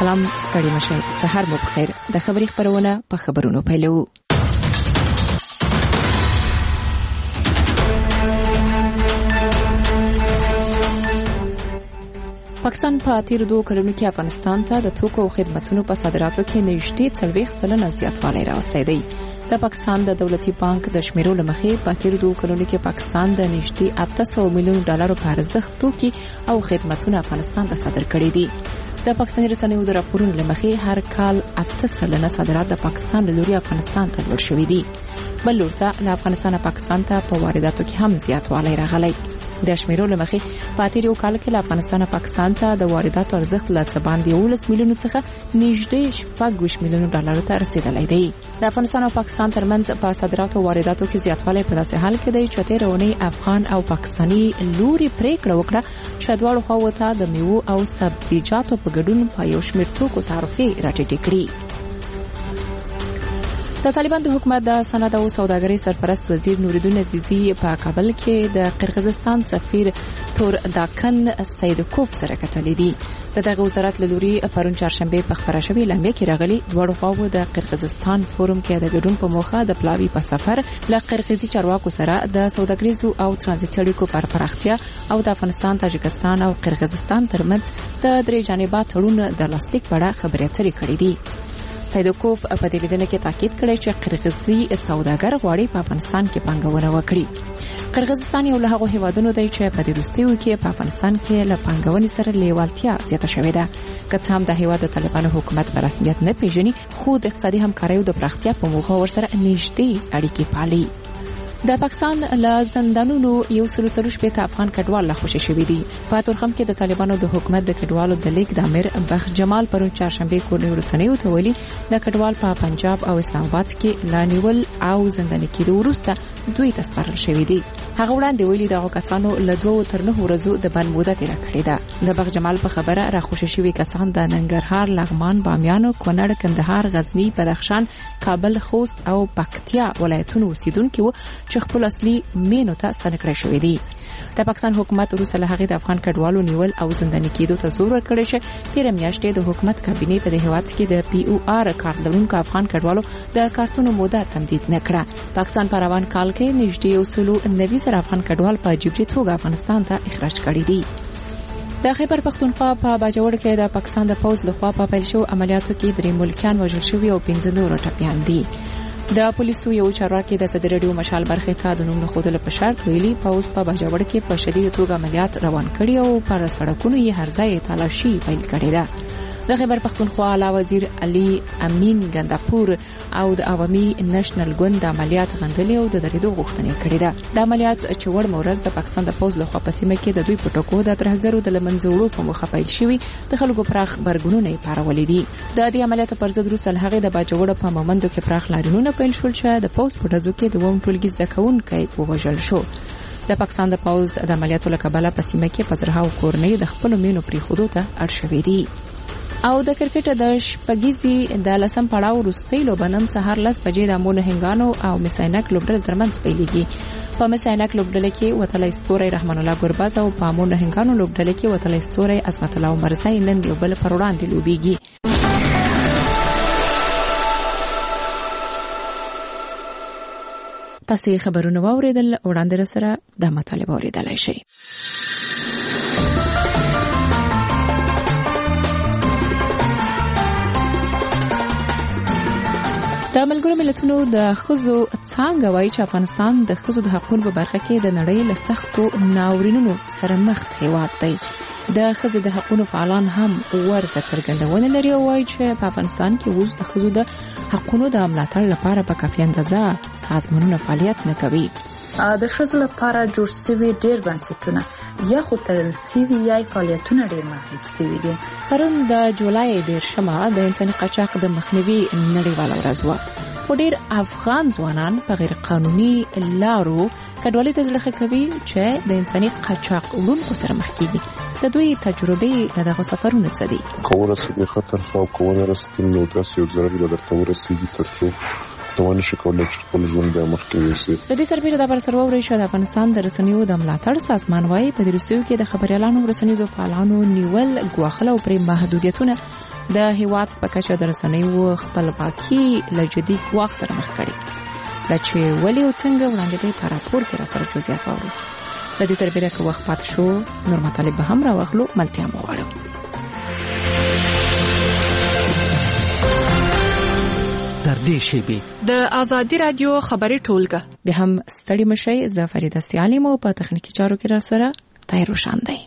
سلام، ستړي مشئ، سهار مو بخیر. د خبري خبرونه په خبرونو پیلو. پاکستان په تیر 2 کلونو کې افغانستان ته د توکو او خدماتو په صادراتو کې نږدې 40% زیاتوالی راوستی دی. د پاکستان د دولتي بانک د شمیرو لمخې په تیر 2 کلونو کې پاکستان د نږدې 800 میلیون ډالر په ارزښت توکي او خدماتونه افغانستان ته صادر کړي دي. د پاکستاني رسنیو د راپورونو لمخې هر کال 8% صادرات د پاکستان له لوري افغانستان ته لوړ شوي دي. بل لور ته له افغانستان پاکستان ته په وارداتو کې هم زیاتوالی راغلی. د شمیرو لمخې په تیر یو کال کې له افغانستان پاکستان ته د وارداتو ارزښت له څه باندې 11 میلیون څخه نږدې 14 میلیون ډالر ته رسیدلی دی. د افغانستان او پاکستان ترمنځ په صادراتو او وارداتو کې زیاتوالی په داسې حال کې دی چې تیر اونۍ افغان او پاکستاني لوري پریکړه وکړه چې دواړو خواوو ته د میوو او سبزیجاتو په ګډون په یو شمېر توکو تعرفې راټیټې کړي. د طالبان د حکومت د صنعت او سوداګرۍ سرپرست وزیر نوردین عزیزی په کابل کې د قرغیزستان سفیر تور داکن سیدکوف سره کتلې دي. دغه وزارت له لوري پرون چهارشنبه په خبره شوې لنګه کې راغلي دواړو خواوو د قرغیزستان فورم کې د ګډون په موخه د پلاوی په سفر له قرغیزي چارواکو سره د سوداګریزو او ترانزیت اړیکو پر پراختیا او د افغانستان، تاجکستان او قرغیزستان ترمنځ د درې جانبه تړون د لاسلیک په اړه خبرې اترې کړې دي. سیدکوف په دې لیدنه کې تاکید کړی چې قرغیزي سوداګر غواړي په افغانستان کې پانګونه وکړي. قرغیزستان یو له هغو هیوادونو دی چې په دې وروستیو کې په افغانستان کې له پانګونې سره لیوالتیا زیاته شوې ده. که څه هم د هیواد د طالبانو حکومت په رسمیت نه پیژني، خو د اقتصادي همکاریو د پراختیا په موخه ورسره نږدې اړیکې پالي. د پاکستان له زندانونو 140 افغان کډوال لا خوشی شوی دي. په تورخم کې د طالبانو د حکومت د کډوالو د لیگ د امیر بخت جمال پرون چهارشنبه کورنۍ رسنیو ته ویلي د کډوال په پنجاب او اسلام آباد کې لانیول او زنداني کېدو وروسته دوی ته سپارل شوی دي. هغه وړاندې ویلي دغه کسانو له 2 تر 9 ورځو د بند موده تیر کړې ده. د بخت جمال په خبره را خوشی شوی کسان د ننګرهار، لغمان، بامیان، کونړ، کندهار، غزنی، بدخشان، کابل، خوست او پکتیا ولایتونو اوسیدونکو و چې خپل اصلي مینو ته ستنکړی شوی دی. د پاکستان حکومت وروسته له هغې د افغان کډوالو نیول او زنداني کېدو ته زور ورکړی چې تېره میاشت د حکومت کابینې په دې هېواد کې د POR کارت لرونکو افغان کډوالو د کارتونو موده تمدید نه کړه. پاکستان په روان کال کې نږدې 190,000 افغان کډوال په جبري توګه افغانستان ته اخراج کړي دي. د خیبر پختونخوا په باجوړ کې د پاکستان د پوځ لخوا په پیل شوو عملیاتو کې 3 ملکیان وژل شوي او 15 نور ټپیان دي. د پولیسو یو چارواکي د ازادي راډیو مشال برخې ته د نوم نښودلو په شرط ویلي پوځ په باجوړ کې په شدید توګه عملیات روان کړي او پر سړکونو یې هر ځای تلاشي پیل کړې ده. د خیبر پختونخوا اعلی وزیر علي امین ګنداپور او د عوامي نېشنل ګوند د عملیات غندلې او د درېدو غوښتنې کړې ده. د عملیات چې وړ مورز د پاکستان د پوځ لخوا په سیمه کې د دوی پټکو د ترهګرو د لمنځوړو په موخه پیل شوي د خلکو پراخ برګونونه یې پارولې دي. د دې عملیاتو پر ضد وروسته له هغې د باجوړ په مومندو کې پراخ لاریونونه پیل شول چې د پوځ په ډزو کې د 2 ټولګي زده کوونکي ووژل شو. د پاکستان د پوځ د عملیاتو له کبله په سیمه کې په زرهاو کورنۍ د خپلو مینو پریښودو ته اړ شوي دي. او د کرکټ د شپږیزي د لسم پړاو وروستۍ لوبه نن سهار 10 بجې د امو نهنګانو او مساینک لوبډلې ترمنځ پیلېږي. په مساینک لوبډلې کې وتلی ستوری رحمان الله ګرباز او په امو نهنګانو لوبډلې کې وتلی ستوری عظمت الله عمرزی نن یو بل پر وړاندې لوبېږي. تاسو خبرونه واوریدل، وړاندې سره د مطالبه اوریدلای شئ. د ملګرو ملتونو د ښځو څانګه وایي چې افغانستان د ښځو د حقوقو په برخه کې د نړۍ له سختو ناورینونو سره مخ هیواد دی. د ښځو د حقوقو فعالان هم ورته څرګندونه لري او وایي چې په افغانستان کې اوس د ښځو د حقوقو د ملاتړ لپاره په کافي اندازه سازمانونه فعالیت نه کوي. د ښځو لپاره جوړ شوي ډېر بنسټونه یا خو تړل شوي یا فعالیتونه ډېر محدود شوي دي. پرون د جولای 10 د انساني قاچاق د مخنیوي نړیواله ورځ وه. خو ډېر افغان ځوانان په غیر قانوني لارو کډوالۍ ته زړه ښه کوي چې د انساني قاچاق وړونکو سره مخ کېږي. د دوی تجربې د دغه سفرونو څه دي؟ کومه رسېږي خطر خو کومه رسېږي نو داسې یو ضرر به درته ورسېږي تر څو توانه شي کولای چې خپل ژوند بیا مخکې یوسي. د دې سربېره د برسرو ورشو د افغانستان د رسنیو د ملاتړ سازمان وايي په دې وروستیو کې د خبريالانو رسنیو فعالانو نیول ګواښل او پرې محدودیتونه د هیواد په کچه د رسنیو خپلواکي له جدي ګواښ سره مخ کړي. دا چې ولې او څنګه وړاندې دی په راپور کې راسره جزئیات واورو. د دې سربېره که وخت پاتې شو نور مطالب به هم راواخلو، ملتیا مو غواړو. در دې شیبې د آزادي رادیو خبري ټولګه به هم ستړي مشي. زه فریده سیالي مو په تخنیکی چارو کې را سره تای روشان دی.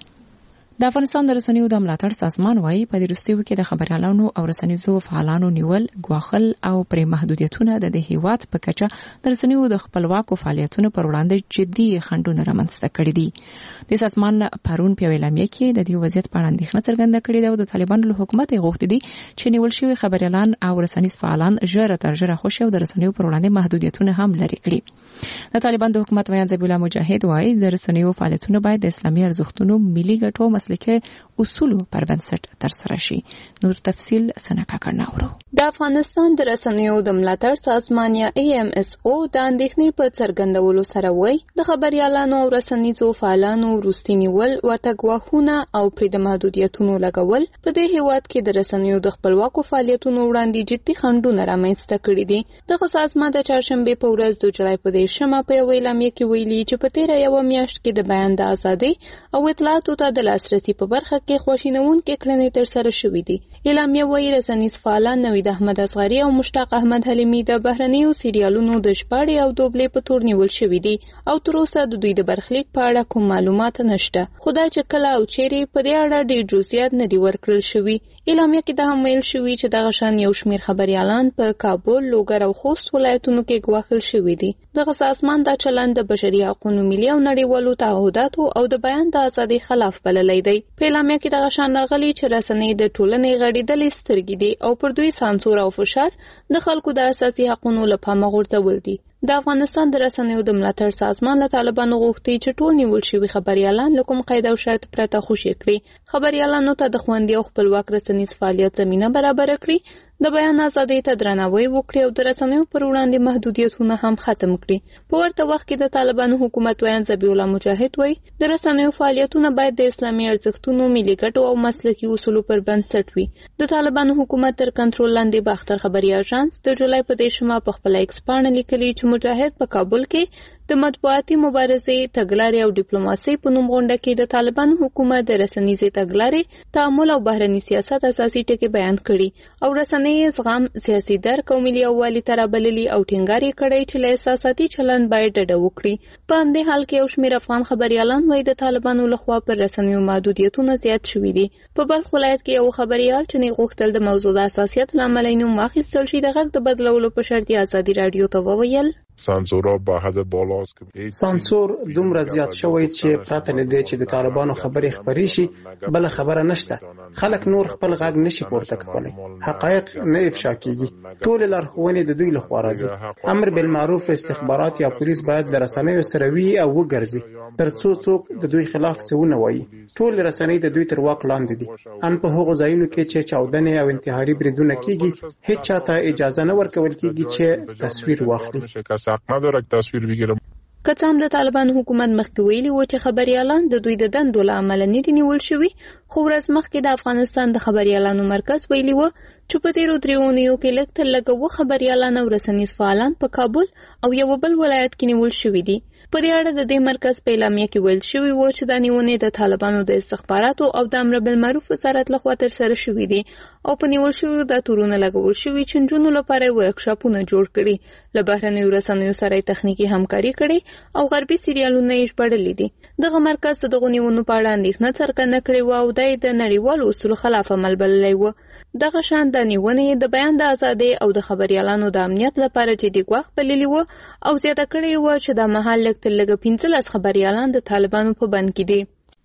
د افغانستان د رسنیو د ملاتړ سازمان وايي په دې وروستیو کې د خبريالانو او رسنیزو فعالانو نیول، ګواښل او پرې محدودیتونه د هیواد په کچه د رسنیو د خپلواکو فعالیتونو پر وړاندې جدي خنډونه رامنځته کړي دي. د سازمان پرون په اعلامیه کې د دې وضعیت په اړه اندېښنه څرګنده کړې ده او د طالبانو له حکومت غوښتي دي چې نیول شوی خبريالان او رسنیز فعالان ژر تر ژره خوشي او د رسنیو پر وړاندې محدودیتونه هم لري کړي. د طالبان د حکومت ویان ذبیح الله مجاهد وايي د رسنیو فعالیتونه باید د اسلامي ارزښتونو، ملي ګټو، مسلکي اصولو پر بنسټ ترسره شي. نور تفصیل سنکا کړناورو. د افغانستان د رسنیو د ملاتړ سازمان یا AMSO د اندېښنې په څرګندولو سره وایي د خبريالانو او رسنیزو فعالانو وروستي نیول، ورته ګواښونه او پرې د محدودیتونو لګول په دې هیواد کې د رسنیو د خپلواکو فعالیتونو وړاندې جدي خنډونه رامنځته کړي دي. دغه سازمان د چهارشنبې په ورځ د جولای په 10 په یوه اعلامیه کې ویلي چې په تیره یوه میاشت کې د بیان د ازادۍ او اطلاعاتو ته د لاسرسي په برخه کې خواشینونکې کړنې ترسره شوې دي. اعلامیه وايي رسنیز فعالان نوید احمد اصغري او مشتاق احمد حلیمي د بهرنیو سیریالونو د شپاړې او دوبلې په تور نیول شوي دي او تر اوسه د دوی د برخلیک په اړه کوم معلومات نشته. خدای چې کله او چیرې په دې اړه ډېر جزئیات نه دي ورکړل شوي. اعلامیه کې دا هم ویل شوي چې دغه شان یو شمېر خبريالان په کابل، لوګر او خوست ولایتونو کې ګواښل شوي دي. دغه سازمان دا چلند د بشري حقوقو، ملي او نړیوالو تعهداتو او د بیان د ازادۍ خلاف بللی دی. په اعلامیه کې دغه شان راغلي چې رسنۍ د ټولنې غړېدلې سترګې دي او پر دوی سانسور او فشار د خلکو د اساسي حقوقو له پامه غورځول دي. د افغانستان د رسنیو د ملاتړ سازمان له طالبانو غوښتي چې ټول نیول شوي خبريالان له کوم قید او شرط پرته خوشي کړي. خبريالانو ته د خوندي او خپلواک رسنیز فعالیت زمینه برابر کړي، د بیان ازادۍ ته درناوی وکړي او د رسنیو پر وړاندې محدودیتونه هم ختم کړي. په ورته وخت کې د طالبانو حکومت ویان ذبیح الله مجاهد وایي د رسنیو فعالیتونه باید د اسلامي ارزښتونو، ملي ګټو او مسلکي اصولو پر بنسټ وي. د طالبانو حکومت تر کنټرول لاندې به اختر خبري اژانس د جولای په 10 په خپل ایکس پاڼه لیکلي چې مجاهد په کابل کې د مطبوعاتي مبارزې، تګلارې او ډیپلوماسۍ په نوم غونډه کې د طالبانو حکومت د رسنیزې تګلارې، تعامل او بهرني سیاست اساسي ټکي بیان کړي او رسنۍ زغم، سیاسي درک او ملي یووالي ته رابللي او ټینګار یې کړی چې له احساساتي چلند باید ډډه وکړي. په همدې حال کې یو شمېر افغان خبريالان وایي د طالبانو لخوا پر رسنیو محدودیتونه زیات شوي دي. په بلخ ولایت کې یو خبريال چې نه غوښتل د موضوع د حساسیت له امله نوم واخیستل شي د غږ د بدلولو په شرط ازادي رادیو ته وویل سانسورا به حد بالاست که سانسور دومره زیات شوی چې پراته نه دی چې د طالبانو خبرې خبري شي، بل خبره نشته. خلک نور خپل غږ نشي پورته کولی، حقایق نه افشا کیږي. ټول لارښوونې د دوی لخوا راځي. امر بالمعروف، استخبارات یا پولیس باید د رسنیو سره وي او وګرځي ترڅو څوک د دوی خلاف څه ونه وایي. ټول رسنۍ د دوی تر واک لاندې دي. ان په هغو ځایونو کې چې چاودنې او انتحاري بریدونه کیږي هیڅ چاته اجازه نه ورکول کیږي چې تصویر واخلي. نداره که تصویر بگیرم. که څه هم د طالبانو حکومت مخکې ویلي و چې خبريالان د دوی د دندو له امله نه دي نیول شوي، خو ورځ مخکې د افغانستان د خبريالانو مرکز ویلي و چې په تیرو 3 اونیو کې لږ تر لږه 2 خبريالان او رسنیز فعالان په کابل او یو بل ولایت کې نیول شوي دي. په دې اړه د دې مرکز په اعلامیه کې ویل شوي و چې د نیونې د طالبانو د استخباراتو او د امر بالمعروف وزارت لخوا ترسره شوي دي او په نیول شویو د تورونه لګول شوي چې نجونو لپاره ورکشاپونه جوړ کړي، له بهرنیو رسنیو سره تخنیکي همکاري کړي او غربي سیریالونه یې ژباړلي دي. دغه مرکز د دغو نیونو په اړه اندېښنه څرګنده کړې وه او دی د نړیوالو اصولو خلاف عمل بللی و. دغه شان د نیونې د بیان د ازادۍ او د خبريالانو د امنیت لپاره جدي ګواښ بللی و او زیاته کړې وه چې د مهال لږ تر لږه 15 خبريالان د طالبانو په بند کې دي.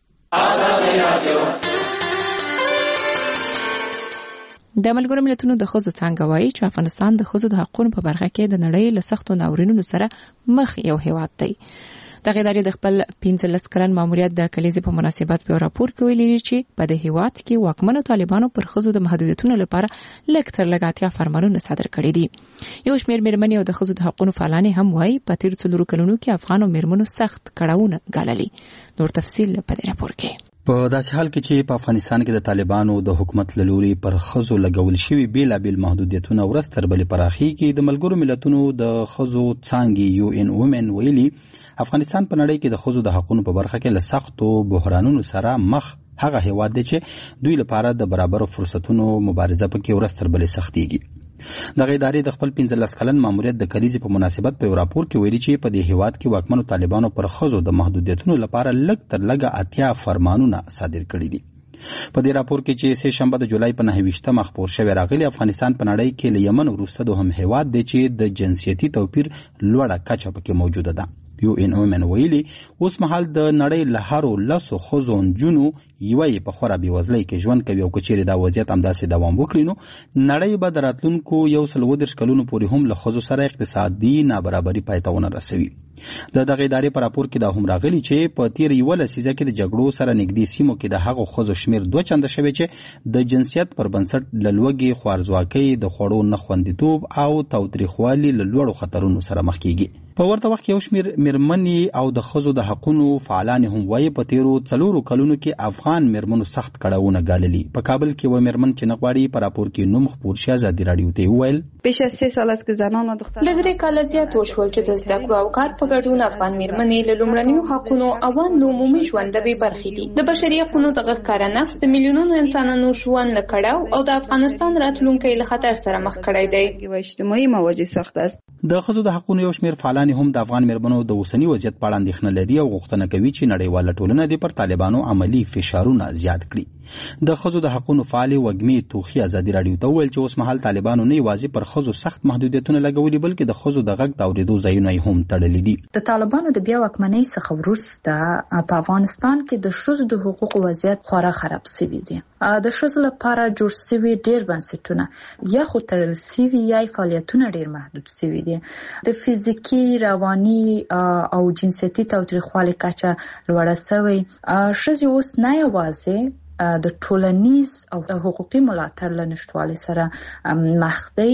د ملګرو ملتونو د ښځو څانګه وایي چې افغانستان د ښځو د حقوقو په برخه کې د نړۍ له سختو ناورینونو سره مخ یو هیواد دی. دغه ادارې د خپل 15 کلن ماموریت د کلیزې په مناسبت په راپور کې ویلي چې په د هیواد کې واکمنو طالبانو پر ښځو د محدودیتونو لپاره لږ تر لږه 80 فرمانونه صادر کړي دي. یو شمېر میرمنې او د ښځو د حقوقو فعالانې هم وایي په تیر 4 کلونو کې افغان میرمنو سخت کړاوونه ګاللي. نور تفصیل په دې راپور کې. په داسې حال کې چې په افغانستان کې د طالبانو د حکومت له لوري پر ښځو لګول شوي بیلابیل محدودیتونه ورځ تر بلې پراخېږي، د ملګرو ملتونو د ښځو څانګې UN Women ویلي افغانستان په نړۍ کې د ښځو د حقوقو په برخه کې له سختو بحرانونو سره مخ هغه هیواد دی چې دوی لپاره د برابر فرصتونو مبارزه پکې ورځ تر بلې سختېږي. دغه ادارې د خپل 15 کلن ماموریت د کلیزې په مناسبت په راپور کې ویلي چې په دې هیواد کې واکمنو طالبانو پر ښځو د محدودیتونو لپاره لږ تر لږه 80 فرمانونه صادر کړي دي. په دې راپور کې چې سه شنبه د جولای په 29 خپور شوی راغلی افغانستان په نړۍ کې له یمن وروسته دوهم هیواد دی چې د جنسیتي توپیر لوړه کچه پکې موجوده ده. UN Women ویلي اوس مهال د نړۍ له هرو 10 ښځو نجونو یوې په خورا بېوزلۍ کې ژوند کوي او که چیرې دا وضعیت همداسې دوام وکړي نو نړۍ به د راتلونکو 130 کلونو پورې هم له ښځو سره اقتصادي نابرابري پای ته ونه رسوي. د دغه ادارې په راپور کې دا هم راغلي چې په تیر 11 لسیزه کې د جګړو سره نږدې سیمو کې د هغو ښځو شمیر 2 چنده شوی چې د جنسیت پر بنسټ له لوږې، خوارځواکۍ، د خوړو نه خوندیتوب او تاوتریخوالي له لوړو خطرونو سره مخ کیږي. په ورته وخت کې یو شمیر میرمنې او د ښځو د حقوقو فعالان هم وایي په تیرو 4 کلونو کې افغان میرمنو سخت کړاوونه ګاللي. په کابل کې و میرمن چې نغواړي په راپور کې نوم خپور شي ازادي رادیو ته ویل بیش از 3 سال است که زنان و دختران لږ کال زیات وشول چې د زده کړو او کار په ګډون افغان میرمنې له لومړنیو حقوقو اوان د عمومي ژوند د برخې دي. د بشري حقوقو دغه ښکارا نقص د میلیونونو انسانانو ژوند له کړاو او د افغانستان راتلونکي له خطر سره مخ کړی دی. و اجتماعي مواجه سخت است. د ښځو د حقوقو یو شمیر فعالان هم د افغان میرمنو د اوسنی وضعیت په اړه اندېښنه لري او غوښتنه کوي چې نړیواله ټولنه دې پر طالبانو عملی فشارونه زیات کړي. د ښځو د حقوقو فعال وګمي توخي ازادي رادیو ته ویل چې اوس مهال طالبانو نه یوازې پر ښځو سخت محدودیتونه لګولي بلکې د ښځو د غږ د اورېدو ځایونه هم تړلي دي. د طالبانو د بیا واکمنۍ څخه وروسته په افغانستان کې د ښځو د حقوقو وضعیت خورا خراب شوی دی. د ښځو لپاره جوړ شوي ډېر بنسټونه یا خو تړل شوي یا فعالیتونه ډېر محدود شوي دي. د فزیکي، رواني او جنسیتي تاوتریخوالي کچه لوړه شوې. ښځې اوس نه یوازې د ټولنیز او حقوقي ملاتړ له نشټوالي سره مخ دی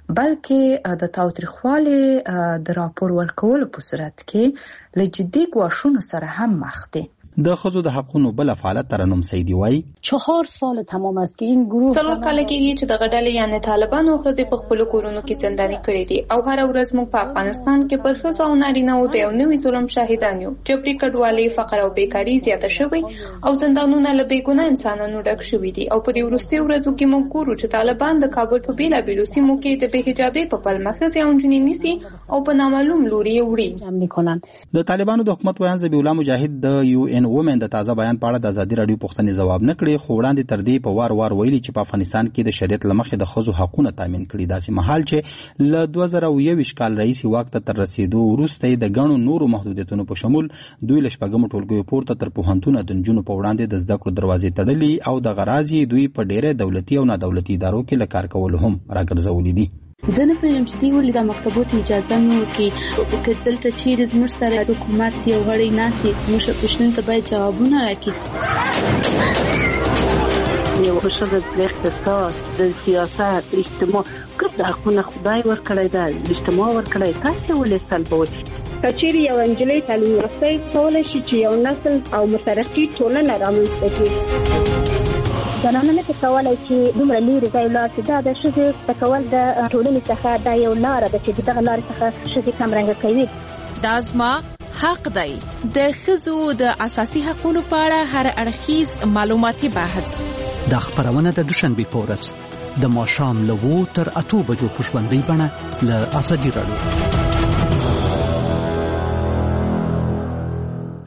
بلکې د تاوتریخوالي د راپور ورکولو په صورت کې له جدي ګواښونو سره هم مخ دی. د ښځو د حقوقو بل فعالت ترنم سیدی وایي 4 سال تمام است که این گروه 4 کال کېږي چې دغه ډلې یعنی طالبانو ښځې په خپل کورونو کې زنداني کړې دي او هر ورځ موږ په افغانستان کې پر ښځو او نارینه‌و د یو نوي ظلم شاهدان یو. جبري کډوالۍ، فقر او بیکاري زیاته شوې او زندانونه له بېګناه انسانانو ډک شوي دي او په دې وروستیو ورځو کې موږ ګورو چې طالبان د کابل په بیلابیلو سیمو کې د بې حجابۍ په پلمه ښځې او نجونې نیسي او په نامعلوم لوري وړي. د طالبانو د حکومت ویان ذبیح الله مجاهد د UN Women د تازه بیان په اړه د ازادي رادیو پوښتنې ځواب نه کړي، خو وړاندې تر دې په وار ویلي چې په افغانستان کې د شریعت له مخې د ښځو حقونه تامین کړي. داسې مهال چې له 2021 کال راهیسې واک ته تر رسېدو وروسته د ګڼو نورو محدودیتونو په شمول دوی له شپږمو ټولګیو پورته تر پوهنتونه د نجونو په وړاندې د زده کړو دروازې تړلي او د غراض دوی په ډېرې دولتي او نادولتي ادارو کې له کار کولو هم راګرځولي دي. زه نه پوهېږم چې دوی ولې د مکتبو ته اجازه نه ورکوي. که دلته چیرې زموږ سره حکومت یو غړی ناست وي زموږ پوښتنو ته باید جوابونه راکړي. یو ښځه د اقتصاد، د سیاست، اجتماع ګډ حقونه خدای ورکړی ده، اجتماع ورکړی، تاسې ولې سلبوئ؟ که چیرې یو نجلۍ تعلیم یافته کولی شي چې یو نسل او مترقي ټولنه رامنځته کړي. زنانه نه کولای چې دومره لري ځای لاړ شي. دا د ښځې تکول د ټولنې څخه دا یو لاره ده چې دغه لارې څخه ښځې کمرنګه کوي. دا زما حق دی. د ښځو د اساسي حقوقو په اړه هر اړخیز معلوماتي بحث. دا خبرونه د دوشنبه په ورځ د ماښام له 2 تر 8 بجو په ژوندۍ بڼه له ازادي رادیو.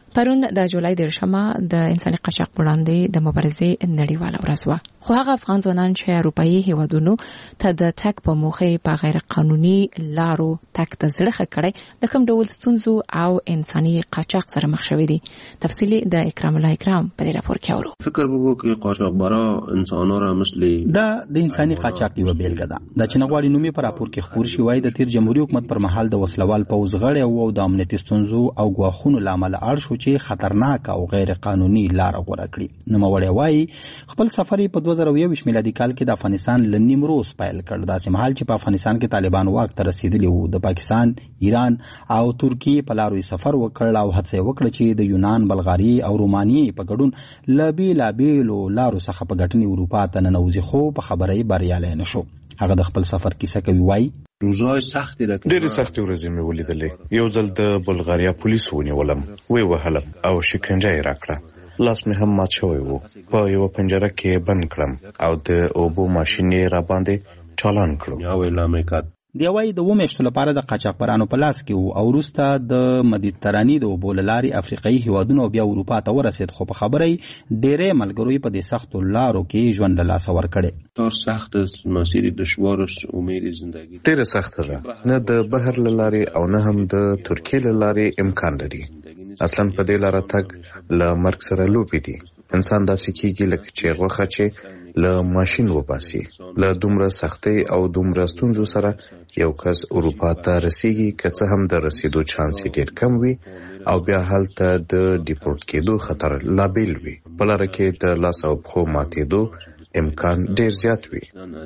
پرون د جولای 10 د انساني قاچاق وړاندې د مبارزې نړیواله ورځ وه، خو هغه افغان ځوانان چې اروپایي هیوادونو ته د تګ په موخه په غیر قانوني لارو تګ ته زړه کړی د کوم ډول ستونزو او انساني قاچاق سره مخ شوي دي. تفصیلی د اکرام الله اکرام په دې راپور کې اورو. فکر وکړو چې قاچاقبرا انسانان را مثل دا د انساني قاچاق یو بیلګه ده. د چنغواړي نومي پر راپور کې خبر شوی د تیر جمهوریت حکومت پر مهال د وسلوال پوز غړي او د امنیتي ستونزو او غواخونو لامل اړ شو چې خطرناک او غیر قانوني لار غوړه کړي. نوموړی وایي خپل سفر په 2021 میلادي کال کې د افغانستان له نیمروز پیل کړ، داسې مهال چې په افغانستان کې طالبان واک ته رسیدلی وو. د پاکستان، ایران او ترکیې په لارو سفر وکړ او هڅه وکړه چې د یونان، بلغاري او رومانیې په ګډون له بیلابیلو لارو څخه په ګټنې اروپا ته ننوځي، خو په خبرې بریالی نه شو. هغه د خپل سفر کیسه کوي. وایي ډېرې سختې ورځې مې ولیدلې. یو ځل د بلغاریا پولیس ونیولم، وی وهلم او شکنجه یې راکړه. لاس مې هم مات شوی وو. په یوه پنجره کې بند کړم او د اوبو ماشین یې را باندې چالان کړو. دی وایي د 2 میاشتو لپاره د قاچاقبرانو په لاس کې وو او وروسته د مدیترانې د اوبو له لارې افریقایي هیوادونو بیا اروپا ته ورسېد، خو په خبره یې ډېری ملګرو یې په دې سختو لارو کې ژوند له لاسه ورکړی. ډېره سخته ده، نه د بحر له لارې او نه هم د ترکیې له لارې امکان لري. اصلا په دې لاره تګ له مرګ سره لوبې دي. انسان داسې کېږي لکه چې غوښه چې له ماشین وباسي. له دومره سختۍ او دومره ستونزو سره یو کس اروپا ته رسیږي، که څه هم د رسیدو چانس ډېر کم وي او بیا هلته د ډیپورټ کېدو خطر لا بیل وي. په لاره کې د لاس او پښو ماتېدو امکان ډېر زیات وي.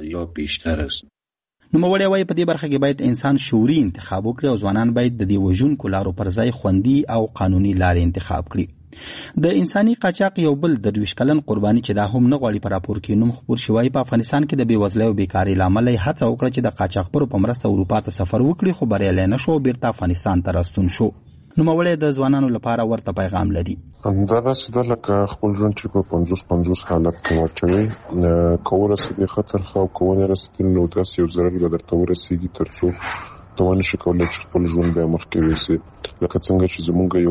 نوموړی وایي په دې برخه کې باید انسان شعوري انتخاب وکړي او ځوانان باید د دې وژونکو لارو پر ځای خوندي او قانوني لارې انتخاب کړي. د انساني قاچاق یو بل 23 کلن قرباني چې دا هم نه غواړي په راپور کې نوم خبر شوی، په افغانستان کې د بېوزلۍ او بیکارۍ له امله یې هڅه وکړه چې د قاچاقبرو په مرسته اروپا ته سفر وکړي، خو بریالی نه شو، بیرته افغانستان ته راستون شو. نوموړی د ځوانانو لپاره ورته پیغام لري. دا داسې ده لکه خپل ژوند چې په 50-50 حالت کې واچوي، که ورسېدې خطر ښه او که ونه رسېدې نو داسې یو ضرر به درته ورسېږي تر څو ته ونه شي کولی چې خپل ژوند بیا مخکې یوسې. لکه څنګه چې زموږ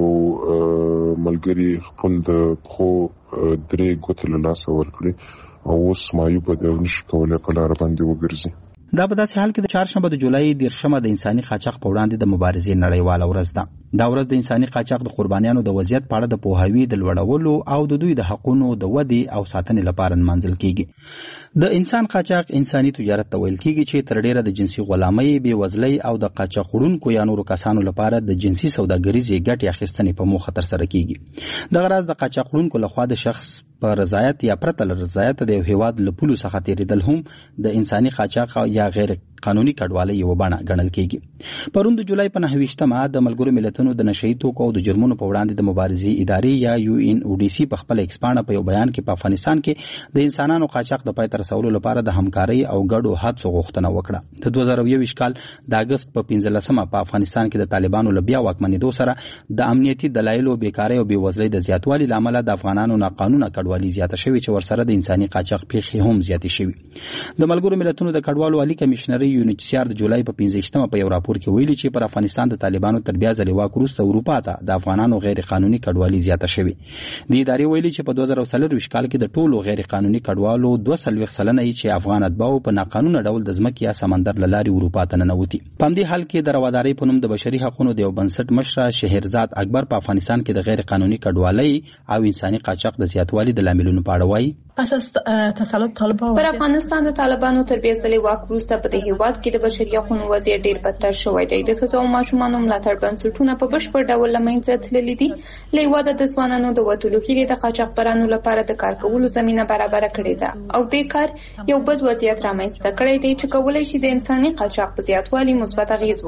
یو ملګري خپل د پښو 3 ګوتې له لاسه ورکړي او اوس معیوبه دی او نشي کولی په لاره باندې وګرځي. دا په داسې حال کې د چهارشنبه د جولای 10 د انساني قاچاق په وړاندې د مبارزې نړیواله ورځ ده. دا ورځ د انساني قاچاق د قربانیانو د وضعیت په اړه د پوهاوي د لوړولو او د دوی د حقونو د ودې او ساتنې لپاره نمانځل کیږي. د انسان قاچاق انساني تجارت ته ویل کیږي چې تر ډیره د جنسي غلامۍ، بېوزلۍ او د قاچاق وړونکو یا نورو کسانو لپاره د جنسي سوداګریزې ګټې اخیستنې په موخه ترسره کیږي. دغه راز د قاچاق وړونکو لخوا د شخص په رضایت یا پرته له رضایت د یو هیواد له پولو څخه تېرېدل هم د انساني قاچاق یا غیر قانوني کډوالۍ یوه بڼه ګڼل کیږي. پرون د جولای په 9 د ملګرو ملتونو د نشهیي توکو او د جرمونو په وړاندې د مبارزې ادارې یا UNODC په خپل ایکس پاڼه په یو بیان کې په افغانستان کې د انسانانو قاچاق د پای ته رسولو لپاره د همکارۍ او ګډو هڅو غوښتنه وکړه. د 2021 کال د اګست په 15 په افغانستان کې د طالبانو له بیا واکمنېدو سره د امنیتي دلایلو، بیکارۍ او بېوزلۍ د زیاتوالي له امله د افغانانو ناقانونه کډوالي زیاته شوې چې ورسره د انساني قاچاق پیښې هم زیاتې شوې. د ملګرو ملتونو د کډوالو عالي کمیشنري UNHCR د جولای په 15 په یو راپور کې ویلي چې پر افغانستان د طالبانو تر بیا ځلې واک وروسته اروپا ته د افغانانو غیر قانوني کډوالي زیاته شوې. د ادارې ویلي چې په 2024 کال کې د ټولو غیر قانوني کډوالو 240 سلنه چې افغان اتباعو په ناقانونه ډول د ځمکې یا سمندر له لارې اروپا ته ننوتي. په همدې حال کې د روادارۍ په نوم د بشري حقوقو د یو بنسټ مشره شهرزاد اکبر په افغانستان کې د غیر قانوني کډوالۍ او انساني قاچاق د زیاتوالي د لاملونو په اړه وایي. پس از تسلط طالبان پر افغانستان د طالبانو تر بیا ځلې واک وروسته په دې هیواد کې د بشري حقوقو وضعیت ډېر بدتر شوی دی. د ښځو او ماشومانو ملاتړ بنسټونه په بشپړ ډول له منځه تللي دي. له هیواده د ځوانانو د وتلو هیلې د قاچاقبرانو لپاره د کار کولو زمینه برابره کړې ده او دې کار یو بد وضعیت رامنځته کړی دی چې کولی شي د انساني قاچاق په زیاتوالي مثبت اغېز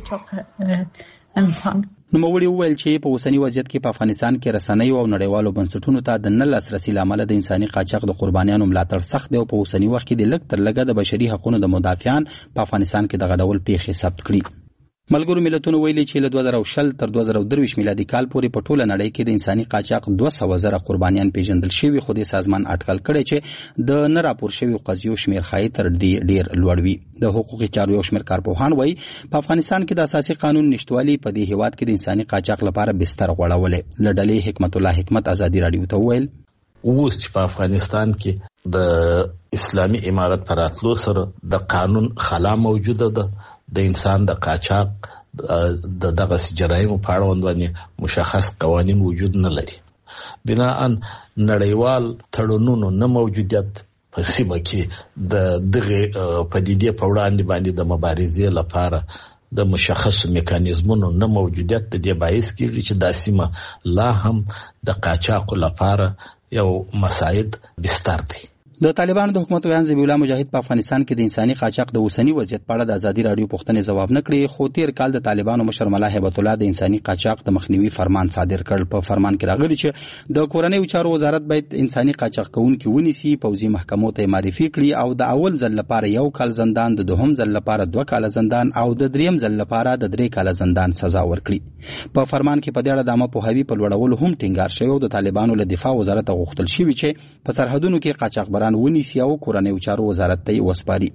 وکړي. نوموړي وویل چې په اوسني وضعیت کې په افغانستان کې رسنیو او نړیوالو بنسټونو ته د نه لاسرسي له امله د انساني قاچاق د قربانیانو ملاتړ سخت دی او په اوسني وخت کې د لږ تر لږه د بشري حقوقو د مدافعان په افغانستان کې دغه ډول پیښې ثبت کړي. ملګرو ملتونو ویلي چې له 2020 تر 2023 میلادي کال پورې په ټوله نړۍ کې د انساني قاچاق 200,000 قربانیان پیژندل شوي، خو د سازمان اټکل کړی چې د نه راپور شوي قضیو شمیر ښایي تر دې ډیر لوړ وي. د حقوقي چارو یو شمیر کارپوهان وایي په افغانستان کې د اساسي قانون نشټوالي په دې هیواد کې د انساني قاچاق لپاره بستر غوړولې. له ډلې حکمت الله حکمت ازادي رادیو ته وویل اوس چې په افغانستان کې د اسلامي امارت پر راتلو سره د قانون خلا موجوده ده، د انسان د قاچاق د دغه جرایمو په اړه باندې مشخص قوانین وجود نه لري. بناءً نړیوال تړونونو نه موجودیت په سیمه کې د دغه پدیدې په وړاندې باندې د مبارزې لپاره د مشخص میکانیزمونو نه موجودیت د دې باعث کیږي چې د سیمه لا هم د قاچاق لپاره یو مساعد بستر دی. د طالبانو د حکومت ویان ذبیح الله مجاهد په افغانستان کې د انساني قاچاق د اوسنی وضعیت په اړه د ازادي رادیو پوښتنې ځواب نه کړي، خو تیر کال د طالبانو مشر ملا هیبت الله د انساني قاچاق د مخنیوي فرمان صادر کړ. په فرمان کې راغلي چې د کورنیو چارو وزارت باید انساني قاچاق کوونکي ونیسي، پوځي محکمو ته معرفي کړي او د اول ځل لپاره 1 کال زندان، د دوهم ځل لپاره 2 کال زندان او د دریم ځل لپاره د 3 کال زندان سزا ورکړي. په فرمان کې په دې اړه د عامه پوهاوي په لوړولو هم ټینګار شوی او د طالبانو له دفاع وزارت غوښتل شوی چې په سرحدونو کې قاچاقبران ونیسي او کورنیو چارو وزارت ته وسپاري.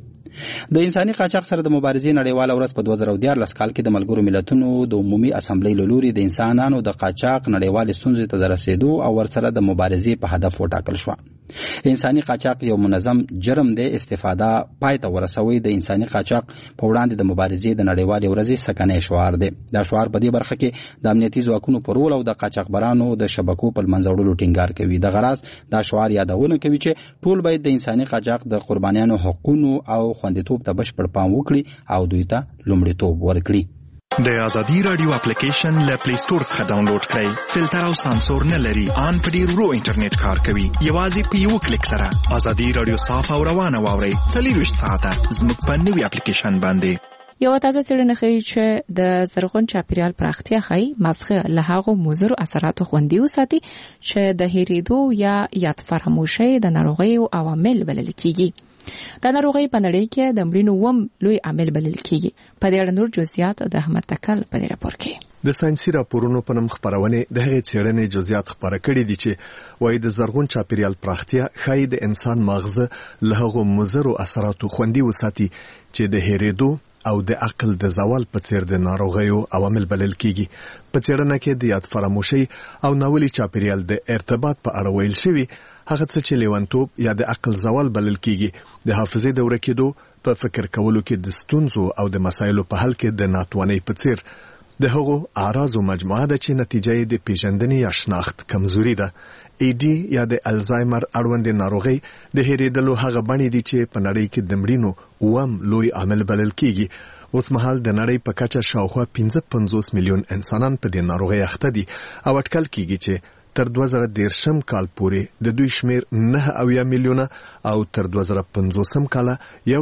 د انساني قاچاق سره د مبارزې نړیواله ورځ په 2014 کال کې د ملګرو ملتونو د عمومي اسامبلې له لوري د انسانانو د قاچاق نړیوالې ستونزې ته د رسیدو او ورسره د مبارزې په هدف وټاکل شو. انساني قاچاق یو منظم جرم دی، استفاده پای ته ورسوي د انساني قاچاق په وړاندې د مبارزې د نړیوالې ورځې سکنی شعار دی. دا شعار په دې برخه کې د امنیتي ځواکونو په رول او د قاچاقبرانو د شبکو په منځوړلو ټینګار کوي. د غرض دا شعار یادونه کوي چې ټول باید د انساني قاچاق د قربانیانو حقوقو او خوندیتوب ته بشپړ پام وکړي او دوی ته لومړیتوب ورکړي. د ازادي رادیو اپلیکیشن له پلی سٹور څخه ډاونلوډ کړئ. فلټر او سانسور نه لري، ان په ډیر ورو انټرنیټ کار کوي. یوازې په یو کلیک سره ازادي رادیو صاف او روانه واورئ. 24 ساعته زموږ په نوې اپلیکیشن باندې. یو تازه څېړنه ښیي چې د زرغون چاپیریال پراختیا ښیي مسخه له هغو مضرو اثراتو خوندي وساتي چې د هېرېدو یا یاد فراموشۍ د ناروغیو عوامل بلل کیږي. د ناروغۍ په نړۍ کې د مړینو لوی عامل بلل کیږي. په دې اړه نور جزئیات د احمد تکل په دې راپور کې. د ساينسي راپورونو په نوم خبرونه د هغې څېړنې جزئیات خبره کړي دي چې وايي د زرغون چاپیریال پراختیا ښایي د انسان مغزه له هغو مضرو اثراتو خوندي وساتي چې د هېرېدو او د عقل د زوال په څیر د ناروغیو عوامل بلل کیږي. په څېړنه کې د یاد فراموشۍ او ناولي چاپیریال د ارتباط په اړه ویل شوی هغه څه چې لیونتوب یا د عقل زوال بلل کیږي د حافظې د ورکېدو په فکر کولو کې د ستونزو او د مسایلو په حل کې د ناتوانۍ په څیر د هغو اعراضو مجموعه ده چې نتیجه یې د پیژندنې یا شناخت کمزوري ده. ایډي یا د الزایمر اړوند ناروغي د هېرېدلو هغه بڼې دي چې په نړۍ کې د مړینو لوی عامل بلل کیږي. اوس مهال د نړۍ په کچه شاوخوا 55 میلیون انسانان په دې ناروغي اخته دي او اټکل کیږي چې تر 2013 کال پورې د دوی شمیر 9 میلیونه او تر 2050 کال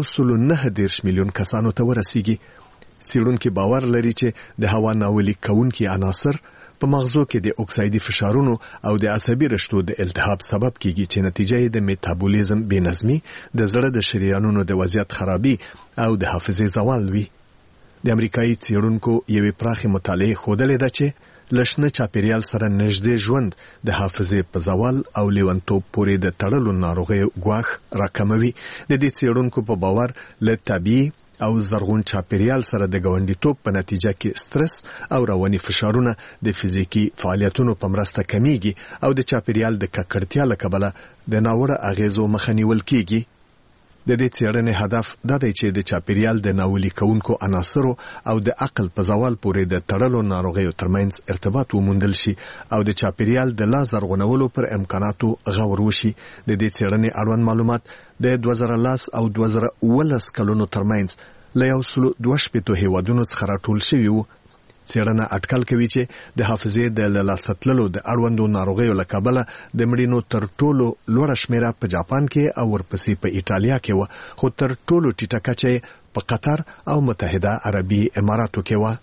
1.9 میلیون کسانو ته ورسیږي. څېړونکي باور لري چې د هوا ناولي کوونکي عناصر په مغزو کې د اکسایدي فشارونو او د عصبي رشتو د التهاب سبب کیږي چې نتیجه یې د میټابولیزم بېنظمي، د زړه د شریانونو د وضعیت خرابي او د حافظې زوال وي. د امریکایي څېړونکو یوې پراخې مطالعې ښودلې ده چې لشنه چاپیریال سره نږدې ژوند د حافظې په زوال او لیونتوب پورې د تړلو ناروغیو ګواښ راکموي. د دې څېړونکو په باور له طبیعي او زرغون چاپیریال سره د ګاونډیتوب په نتیجه کې سترس او رواني فشارونه د فزیکی فعالیتونو په مرسته کمیږي او د چاپیریال د ککړتیا له کبله د ناوړه اغیزو مخه نیول کیږي. د دې څېړنې هدف دا دی چې د چاپیریال د ناولي کوونکو عناصرو او د عقل په زوال پورې د تړلو ناروغیو ترمنځ ارتباط وموندل شي او د چاپیریال د لا زرغونولو پر امکاناتو غور وشي. د دې څېړنې اړوند معلومات د 2010 او 2011 کلونو ترمنځ له 122 هیوادونو څخه راټول شوي وو. څېړنه اټکل کوي چې د حافظې د لاسته تللو د اړوندو ناروغیو له کبله د مړینو تر ټولو لوړه شمیره په جاپان کې او ورپسې په ایټالیا کې وه، خو تر ټولو ټیټه کچه په قطر او متحده عربي اماراتو کې وه.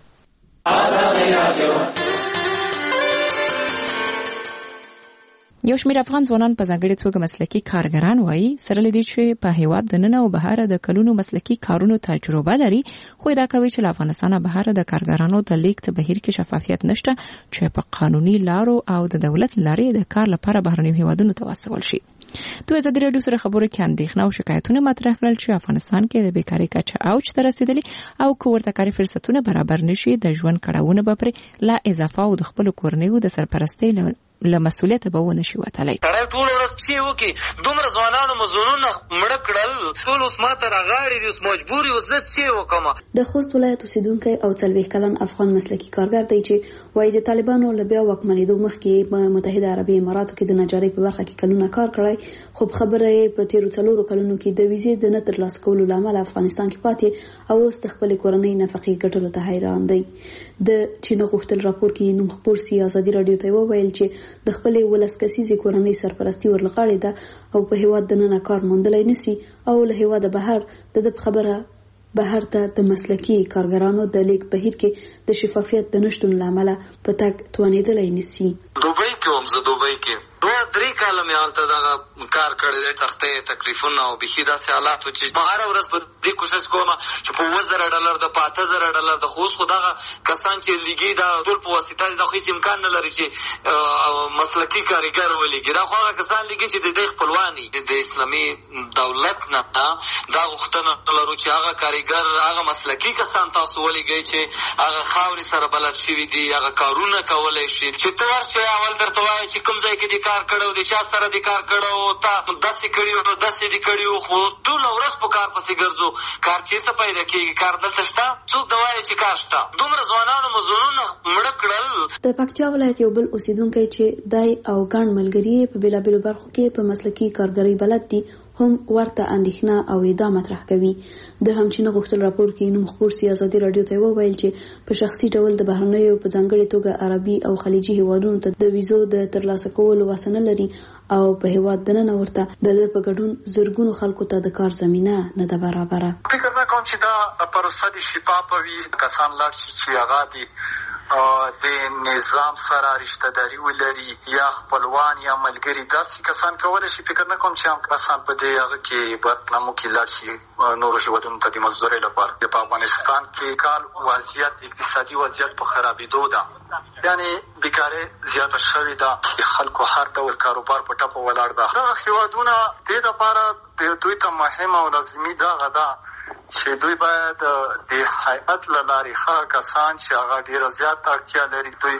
یو شمېر افغان ځوانان په ځانګړې توګه مسلکي کارګران وایي سره لدی چې په هیواد د نن او بهر د کلونو مسلکي کارونو تجربه لري خو دا کوي چې افغانستان بهر د کارګرانو د لیږد بهیر کې شفافیت نشته چې په قانوني لارو او د دولت لارې د کار لپاره بهرنیو هیوادونو ته واستول شي. دوی ازادي راډیو سره خبرو کې اندېښنه او شکایتونه مطرح کړل چې افغانستان کې د بیکارۍ کچه اوج ته رسیدلې او که ورته کاري فرصتونه برابر نشي د ژوند کړهونه به پرې لا اضافه او د خپل کورنیو د سرپرستۍ له مسؤلیت به ونه شي وتلی. تړای ټول ورځ چې وکي دومره ځوانانو مزونونه مړه کړل ټول اوس ماته راغاړي دي اوس مجبور یو زه چې وکم. د خوست ولایت اوسیدونکی او 40 کلن افغان مسلکي کارګر دی چې وایي د طالبانو له بیا واکمنېدو مخکې په متحده عربي اماراتو کې د نجارۍ په برخه کې کلونه کار کړی خو خبره یې په تیرو 4 کلونو کې د ویزې د نه ترلاسه کولو لامل افغانستان کې پاتې او اوس د خپل کورنۍ نفقې ګټلو ته حیران دی. د چین غوښتل راپور کې نوم خبر سي ازادي راډیو ته وویل چې د خپل ولس کسيزي کورنۍ سرپرستی ورلغاړي ده او په هیواد د نن کار موندلای نسی او له هیواد بهر د خبره بهر ته د مسلکي کارګرانو د لیک بهیر کې د شفافیت د نشټون لامل په تک توانیدلای نسی. دوبۍ کې هم زه دوبۍ کې 2-3 کاله مې حالت دا کار کړی د سختۍ تکلیفونه او بخي داسې حالات چې ما هر ورځ په دې کوشش کوم چې په $1000 د $5000 د خوښ خدغه کسان چې لګي دا ټول په واسطه د هیڅ امکان نه لري چې مسلکي کارګر ولګي دا خو هغه کسان لګي چې د خپلواني د اسلامي دولت نه دا غوښتنه لرو چې هغه کارګر هغه مسلکي کسان تاسو ولګي چې هغه خاوري سره بلد شي دي هغه کارونه کولای شي چې تر ورشه اول درته وایي چې کوم ځای کې کار کړو د چا سره د کار کړو تا داسې کړیو داسې د کړیو خو ټول ورځ په کار پسې ګرځو کار چیرته پیدا کیږي کار دلته شته څوک دا وایي چې کار شته دومره ځوانانو مزونونه مړه کړل. د پکتیا ولایت یو بل اوسیدونکی چې دای او ګڼ ملګری په بیلابیلو برخو کې په مسلکي کارګرۍ بلد دي هم ورته اندېښنه او ادعا مطرح کوي. د همچین غوښتل راپور کې نوم خبر سي ازادي راډیو ته وویل چې په شخصي ډول د بهرنیو په ځانګړي توګه عربي او خلیجي هیوادونو ته د ویزو د ترلاسه کولو وسنه لري او په هیواد دننه ورته د په ګډون زرګونو خلکو ته د کار زمينه نه ده برابره. فکر نه کوم چې دا پروسه د شفاف وي کسان لاړ شي چې هغه دي د نظام سره رشتہ داری ولري یا خپلوان یا ملګری داسې کسان کولای شي. فکر نه کوم چې هم کسان په دې هغه کې برنامه کې لاړ شي نور هیوادونو ته د مزدورۍ لپاره. په افغانستان کې کال وضعیت اقتصادي وضعیت په خرابېدو ده یعنی بیکاري زیاته شوې ده خلکو هر ډول کاروبار په ټپه ولاړ ده. دا هیوادونه د لپاره دوی ته مهم او لازمي ده غدا چې دوی باید د هیئت لارې ښه کسان چې هغه ډیره زیات اړتیا لري دوی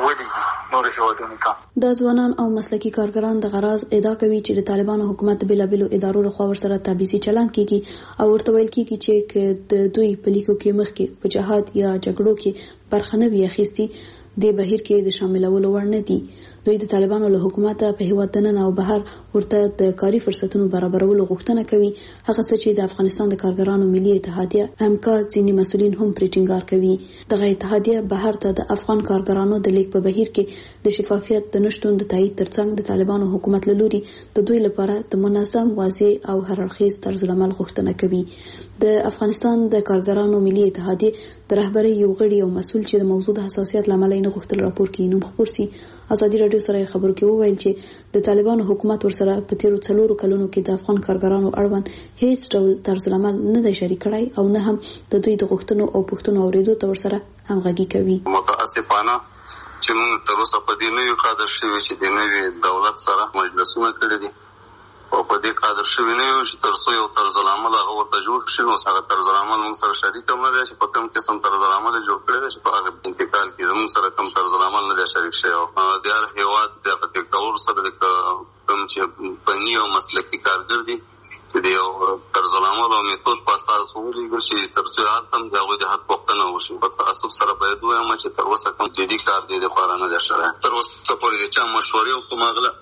ولې نور هیوادونو ته. د ځوانان او مسلکي کارګران د غراض ادعا کوي چې د طالبانو حکومت بلابلو ادارو لخوا ورسره تبعیضي چلند کیږي او ورته ویل کیږي چې د دوی په لیکو کې مخکې په جهاد یا جګړو کې برخه نه وي اخیستي د بهیر کې د شاملولو وړ نه دي. دوی د طالبانو له حکومت په هیواد دننه او بهر ورته د کاري فرصتونو برابرولو غوښتنه کوي هغه څه چې د افغانستان د کارګرانو ملي اتحادیه امکا ځینې مسؤلین هم پرې ټینګار کوي. دغه اتحادیه بهر ته د افغان کارګرانو د لیک په بهیر کې د شفافیت د نشټون د تایید ترڅنګ د طالبانو حکومت له لوري د دوی لپاره د منظم واضح او هررخیز طرز العمل غوښتنه کوي. د افغانستان د کارګرانو ملي اتحادیه د رهبرۍ یو غړي او مسؤل چې د موضوع د حساسیت لامل نه غوښتل راپور کې نوم خبر سي ازادي راډیو سره خبرو کې وویل چې د طالبانو حکومت ورسره په تیرو 4 کلونو کې د افغان کارګرانو اړوند هیڅ ډول طرز العمل نه دی شریک کړی او نه هم د دوی د غوښتنو او پوښتنو اوریدو ته ورسره همغږي کوي. متاسفانه چې موږ تر اوسه په دې نوې قادر شوي چې د نوې دولت سره مجلسونه کړي دي او په دې قادر شوي نه یو چې ترڅو یو طرز العمل هغه ورته جوړ شي نو هغه طرز العمل موږ سره شریک هم نه دی چې په کوم قسم طرز العمل جوړ کړی دی چې په هغه انتقال کې موږ سره کوم طرز العمل نه دی شریک شوی او د هر هیواد د پټکور سره د کوم چې فني او مسلکي کارګر دي چې د یو طرز العمل او میتود په اساس ولګل شي ترڅو هم د هغوی د حق پوښتنه وشي. په تعصب سره باید وایم چې تر اوسه کوم جدي کار دی د لپاره نه دی شوی تر اوسه پورې د چا مشورې او کوم اغله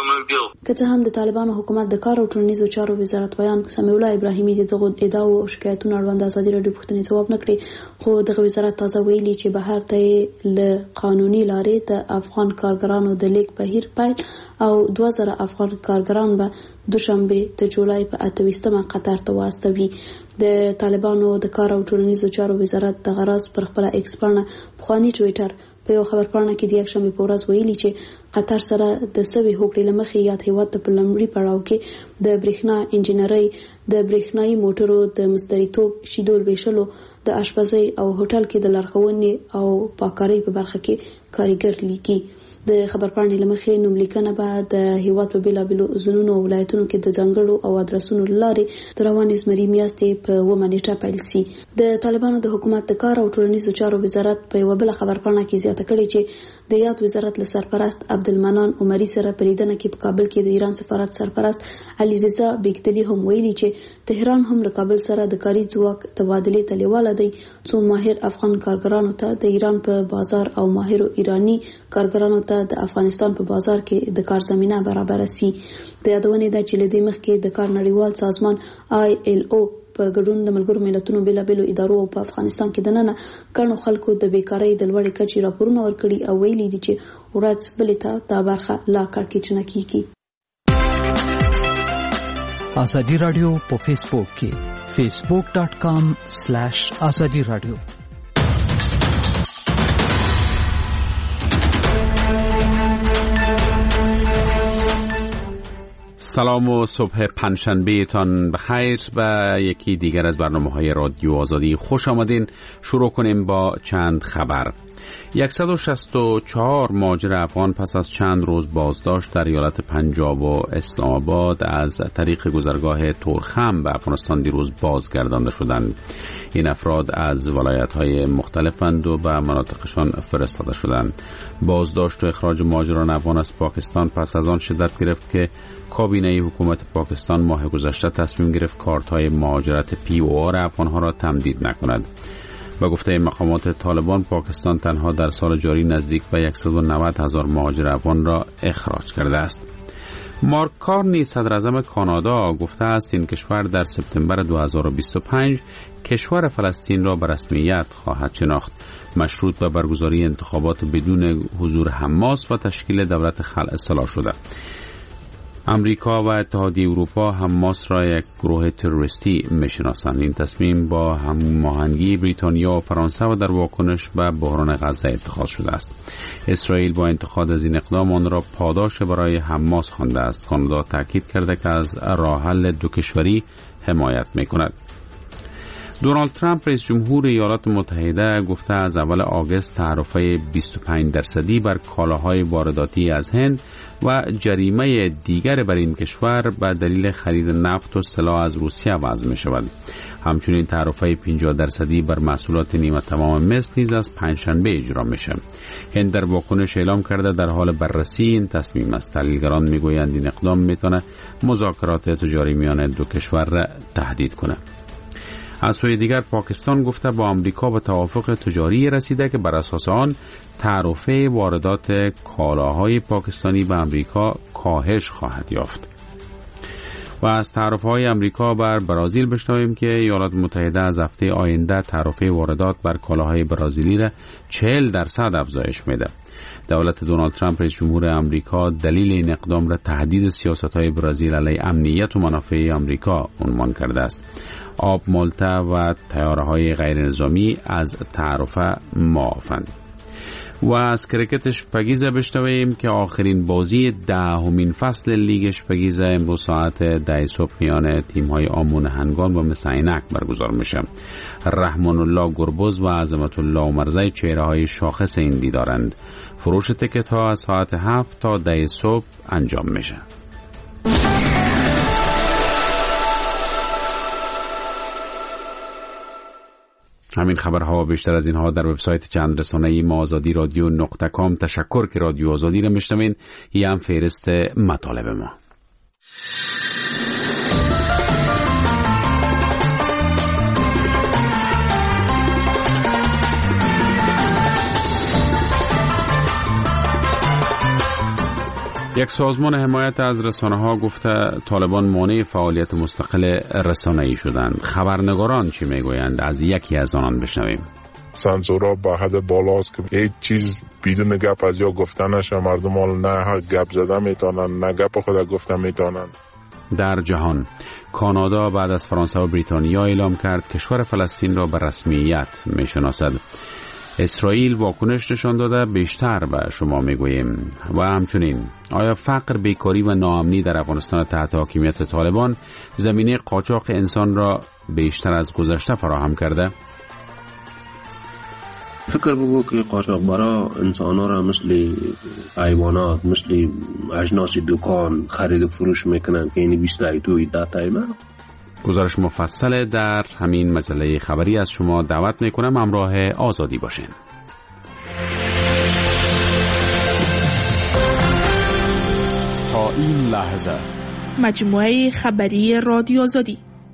که څه هم د طالبانو حکومت د کار او ټولنیزو چارو وزارت ویان سمیع الله ابراهیمي دغه ادعا او شکایتونو اړوند ازادي راډیو پوښتنې ځواب نکړي خو دغه وزارت تازه ویلي چې بهر ته له قانوني لارې د افغان کارګرانو د لیک بهیر پیل او 2000 افغان کارګران به دوشنبه د جولای په 28مه قطر ته واستوي. د طالبانو د کار او ټولنیزو چارو وزارت د غراز پر خپل ایکس پاڼه بخوانی ټویټر په یو خبرپاڼه کې د یکشنبه په ورځ ویلي چې قطر سره د سوي هوکړې لمخې یاد هیواد ته په لومړي پړاو کې د برېښنا انجنیري د برېښنايي موټرو د مستریتوب شیدول ویشلو د اشپزۍ او هوټل کې د لارښوونې او پاککارۍ په برخه کې کاریګر لیکي. د خبرپاڼې لمخې نوملیکنه به د هیواد په بیلابیلو ځونونو او ولایتونو کې د ځانګړو او ادرسونو لارې د روانې زمري میاشتې په 9 نیټه پیل شي. د طالبانو د حکومت د کار او ټولنیزو چارو وزارت په یو بل خبرپاڼه کې زیاته کړې چې د یاد وزارت له سرپرست عبدالمنان عمری سره په لیدنه کې په کابل کې د ایران سفارت سرپرست علي رضا بیگتلی هم ویلي چې تهران هم له کابل سره د کاري ځواک تبادله ته لیواله دی څو ماهر افغان کارګرانو ته د ایران په بازار او ماهر ایرانی کارګرانو ته د افغانستان په بازار کې د کار زمينه برابر سي. د یادونه ده چې لدې مخکې د کار نړیوال سازمان ILO په ګډون د ملګرو ملتونو بیلابیلو ادارو په افغانستان کې د نن کڼو خلکو د بیکارۍ د لوړې کچې راپورونه ورکړي او ویلي دي چې ورځ بلې ته دا برخه لا کړکېچنه کیږي. ازادي رادیو په فیسبوک کې facebook.com/azadi radio. سلام و صبح پنجشنبه تان بخیر. و یکی دیگر از برنامه‌های رادیو آزادی خوش آمدین. شروع کنیم با چند خبر. 164 مهاجر افغان پس از چند روز بازداشت در ایالت پنجاب و اسلام آباد از طریق گذرگاه تورخم به افغانستان دیروز بازگردانده شدند. این افراد از ولایت‌های مختلفند و به مناطقشان فرستاده شدند. بازداشت و اخراج مهاجران افغان از پاکستان پس از آن شدت گرفت که کابینه حکومت پاکستان ماه گذشته تصمیم گرفت کارت‌های مهاجرت POR افغان‌ها را تمدید نکند. با گفته مقامات طالبان، پاکستان تنها در سال جاری نزدیک به 190,000 مهاجر افغان را اخراج کرده است. مارک کارنی صدراعظم کانادا گفته است این کشور در سپتامبر 2025 کشور فلسطین را به رسمیت خواهد شناخت، مشروط به برگزاری انتخابات بدون حضور حماس و تشکیل دولت خلع اصلاح شده. امریکا و اتحادیه اروپا حماس را یک گروه تروریستی می‌شناسند. این تصمیم با هماهنگی بریتانیا و فرانسه و در واکنش به بحران غزه اتخاذ شده است. اسرائیل با انتقاد از این اقدام آن را پاداش برای حماس خوانده است. کانادا تاکید کرده که از راه حل دو کشوری حمایت می‌کند. دونالد ترامپ رئیس جمهور ایالات متحده گفته از اول آگوست تعرفه 25% بر کالاهای وارداتی از هند و جریمه دیگر بر این کشور به دلیل خرید نفت و سلاح از روسیه وضع می شود. همچنین تعرفه 50% بر محصولات نیمه تمام مس نیز از پنجشنبه اجرا میشه. هند در واکنش اعلام کرده در حال بررسی این تصمیم است. تحلیلگران میگویند این اقدام میتونه مذاکرات تجاری میان دو کشور را تهدید کنه. از سوی دیگر پاکستان گفته با آمریکا به توافق تجاری رسیده که بر اساس آن تعرفه واردات کالاهای پاکستانی به آمریکا کاهش خواهد یافت. و از تعرفه‌های آمریکا بر برزیل بشنویم که ایالات متحده از هفته آینده تعرفه واردات بر کالاهای برزیلی را 40% افزایش میده. دولت دونالد ترامپ رئیس جمهور آمریکا دلیل این اقدام را تهدید سیاست‌های برزیل علیه امنیت و منافع آمریکا عنوان کرده است. آب مالته و طیاره‌های غیر نظامی از تعرفه معافند. و از کرکت اشپگیزه بشنویم که آخرین بازی 10مین فصل لیگ اشپگیزه امروز ساعت 10 صبح میان تیم‌های آمون هنگان و مسعینک برگزار میشه. رحمان الله گربز و عظمت الله عمرزی چهره‌های شاخص این دیدارند. فروش تیکت‌ها از ساعت 7 تا 10 صبح انجام میشه. همین خبرها و بیشتر از اینها در وبسایت چند رسانه‌ای ما آزادی رادیو .com. تشکر که رادیو آزادی را میشنوین. این هم فهرست مطالب ما. یک سازمان حمایت از رسانه‌ها گفته طالبان مانع فعالیت مستقل رسانه‌ای شدند. خبرنگاران چی میگویند؟ از یکی از آنان بشنویم. سانسورا با حد بالاست که هیچ چیز بدون گپ از یا گفته نشه. مردم نه گپ زده میتونن نه گپ خود گفته میتونن. در جهان، کانادا بعد از فرانسه و بریتانیا اعلام کرد کشور فلسطین را به رسمیت میشناسد. اسرائیل واکنش نشان داده، بیشتر به شما میگوییم. و همچنین آیا فقر، بیکاری و ناامنی در افغانستان تحت حاکمیت طالبان زمینه قاچاق انسان را بیشتر از گذشته فراهم کرده؟ فکر بگو که قاچاقبرا انسان ها را مثل حیوانات، مثل اجناس دکان خرید و فروش میکنن که اینی 20 توی 10 تایمه. گزارش مفصل در همین مجله خبری از شما دعوت میکنم همراه آزادی باشین. تا این لحظه مجموعه خبری رادیو آزادی.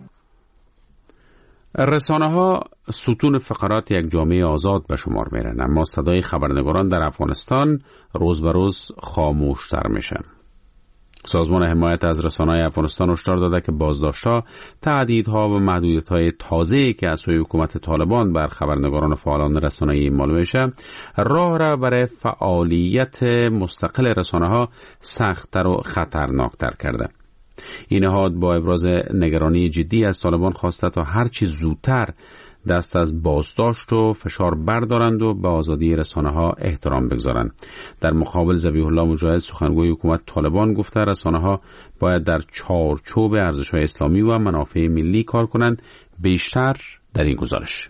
رسانه ها ستون فقرات یک جامعه آزاد به شمار میرن، اما صدای خبرنگاران در افغانستان روز به روز خاموشتر میشه. سازمان حمایت از رسانه‌های افغانستان هشدار داده که بازداشت‌ها، تهدیدها و محدودیت‌های تازه‌ای که از سوی حکومت طالبان بر خبرنگاران و فعالان رسانه‌ای اعمال میشه، راه را برای فعالیت مستقل رسانه‌ها سخت‌تر و خطرناکتر کرده. این نهاد با ابراز نگرانی جدی از طالبان خواسته تا هر چه زودتر دست از بازداشت و فشار بردارند و به آزادی رسانه‌ها احترام بگذارند. در مقابل ذبیح الله مجاهد، سخنگوی حکومت طالبان، گفته رسانه‌ها باید در چارچوب ارزش‌های اسلامی و منافع ملی کار کنند. بیشتر در این گزارش.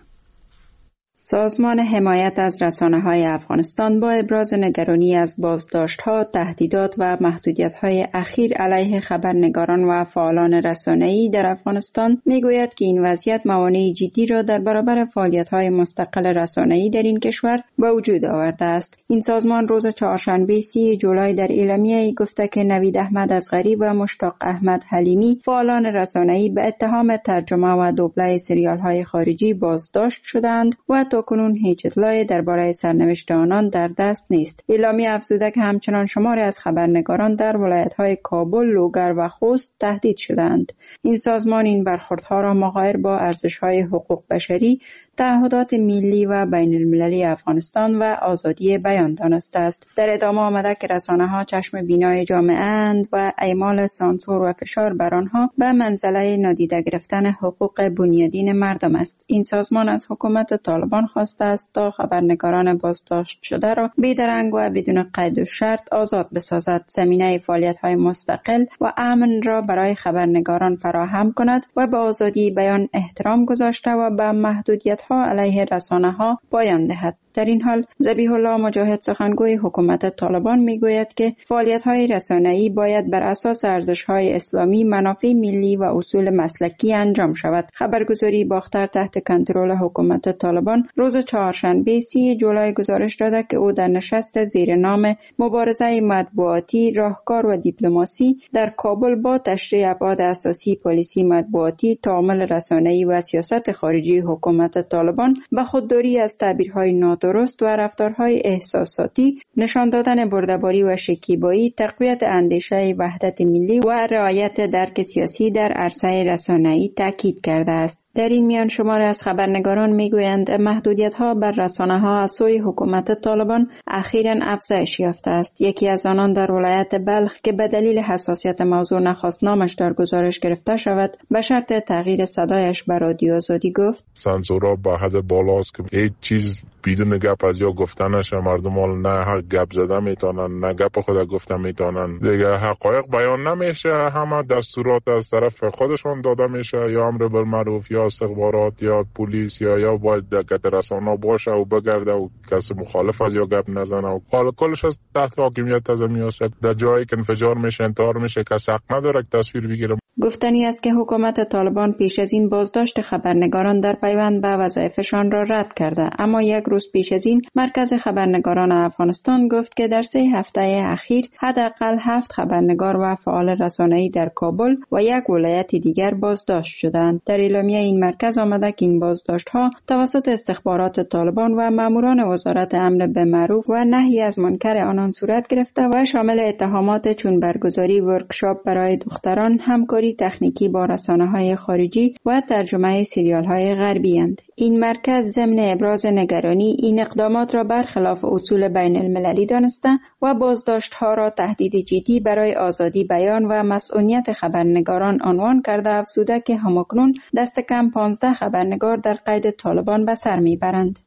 سازمان حمایت از رسانه‌های افغانستان با ابراز نگرانی از بازداشت‌ها، تهدیدات و محدودیت‌های اخیر علیه خبرنگاران و فعالان رسانه‌ای در افغانستان می‌گوید که این وضعیت موانع جدی را در برابر فعالیت‌های مستقل رسانه‌ای در این کشور به وجود آورده است. این سازمان روز چهارشنبه 30 جولای در اعلامیه‌ای گفته که نوید احمد اصغری و مشتاق احمد حلیمی، فعالان رسانه‌ای، به اتهام ترجمه و دوبله سریال‌های خارجی بازداشت شدند و تاکنون هیچ اطلاعی درباره سرنوشت آنان در دست نیست. اعلامیه افزوده که همچنان شماری از خبرنگاران در ولایت‌های کابل، لوگر و خوست تهدید شدند. این سازمان این برخوردها را مغایر با ارزش‌های حقوق بشری، تعهدات ملی و بین المللی افغانستان و آزادی بیان دانسته است. در ادامه آمده که رسانه‌ها چشم بینای جامعه اند و اعمال سانسور و فشار بر آنها به منزله نادیده گرفتن حقوق بنیادین مردم است. این سازمان از حکومت طالبان خواسته است تا خبرنگاران بازداشت شده را بی‌درنگ و بدون قید و شرط آزاد بسازد، زمینه فعالیت‌های مستقل و امن را برای خبرنگاران فراهم کند و به آزادی بیان احترام گذاشته و به محدودیت‌ها علیه رسانه‌ها پایان دهد. در این حال ذبیح الله مجاهد، سخنگوی حکومت طالبان، میگوید که فعالیت‌های رسانه‌ای باید بر اساس ارزش‌های اسلامی، منافع ملی و اصول مسلکی انجام شود. خبرگزاری باختر تحت کنترل حکومت طالبان روز چهارشنبه 30 جولای گزارش داده که او در نشست زیر نام مبارزه مطبوعاتی، راهکار و دیپلماسی در کابل با تشریح ابعاد اساسی پالیسی مطبوعاتی، تعامل رسانه‌ای و سیاست خارجی حکومت طالبان به خودداری از تعبیرهای نادرست و رفتارهای احساساتی، نشان دادن برده‌باری و شکیبایی، تقویت اندیشه وحدت ملی و رعایت درک سیاسی در عرصه رسانه‌ای تاکید کرده است. در این میان شماری از خبرنگاران میگویند محدودیت‌ها بر رسانه‌ها از سوی حکومت طالبان اخیراً افزایش یافته است. یکی از آنان در ولایت بلخ که به دلیل حساسیت موضوع نخواست نامش در گزارش گرفته شود، به شرط تغییر صدایش به رادیو آزادی گفت: سانسورها به حد بالاست که هیچ چیز بدون گپ از یا گفتن نشه. مردم نه گپ زدن میتونن، نه گپ خود گفتن میتونن. دیگه حقایق بیان نمیشه، همه دستورات از طرف خودشون داده میشه، یا امر بالمعروف یا استخبارات یا پلیس یا باید دقت رسانه باشه و بگرده و کسی مخالف از یا گپ نزنه و حالا کلش از تحت حاکمیت از میاسه. در جایی که انفجار میشه، انتحار میشه، کسی حق نداره که تصویر بگیره. گفتنی است که حکومت طالبان پیش از این بازداشت خبرنگاران در پیوند به وظایفشان را رد کرده، اما یک روز پیش از این مرکز خبرنگاران افغانستان گفت که در 3 هفته اخیر حداقل 7 خبرنگار و فعال رسانه‌ای در کابل و یک ولایت دیگر بازداشت شدند. در اعلامیه این مرکز آمده که این بازداشت‌ها توسط استخبارات طالبان و ماموران وزارت امر بالمعروف و نهی از منکر آنان صورت گرفته و شامل اتهامات چون برگزاری ورکشاپ برای دختران، همکاری همکاری تکنیکی با رسانه‌های خارجی و ترجمه سریال‌های غربی اند. این مرکز ضمن ابراز نگرانی این اقدامات را برخلاف اصول بین المللی دانسته و بازداشت‌ها را تهدید جدی برای آزادی بیان و مسئولیت خبرنگاران عنوان کرده، افزوده که همکنون دست کم 15 خبرنگار در قید طالبان به سر میبرند.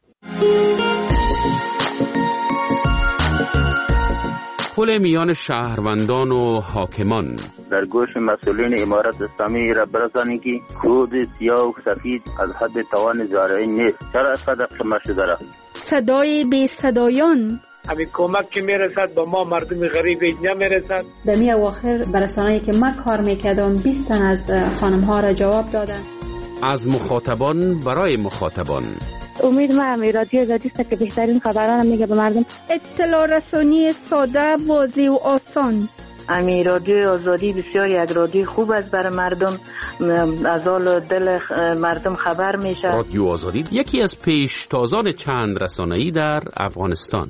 پل میان شهروندان و حاکمان در گوش مسئولین امارت اسلامی را برسانید که خود سیاه و سفید از حد توان زارعی نیست. چرا از قدر قمه شده را؟ صدای بی صدایان همین کمک که میرسد به ما مردم غریب نمیرسد. در می اواخر برسانه‌ای که من کار میکردم 20 تن از خانم ها را جواب دادن. از مخاطبان برای مخاطبان. امید من رادیو آزادی است که بهترین خبران میگه به مردم. اطلاع رسانی ساده، واضح و آسان. امی رادیو آزادی بسیار یک رادیو خوب است برای مردم، از حال دل مردم خبر میشه. رادیو آزادی یکی از پیشتازان چند رسانه‌ای در افغانستان.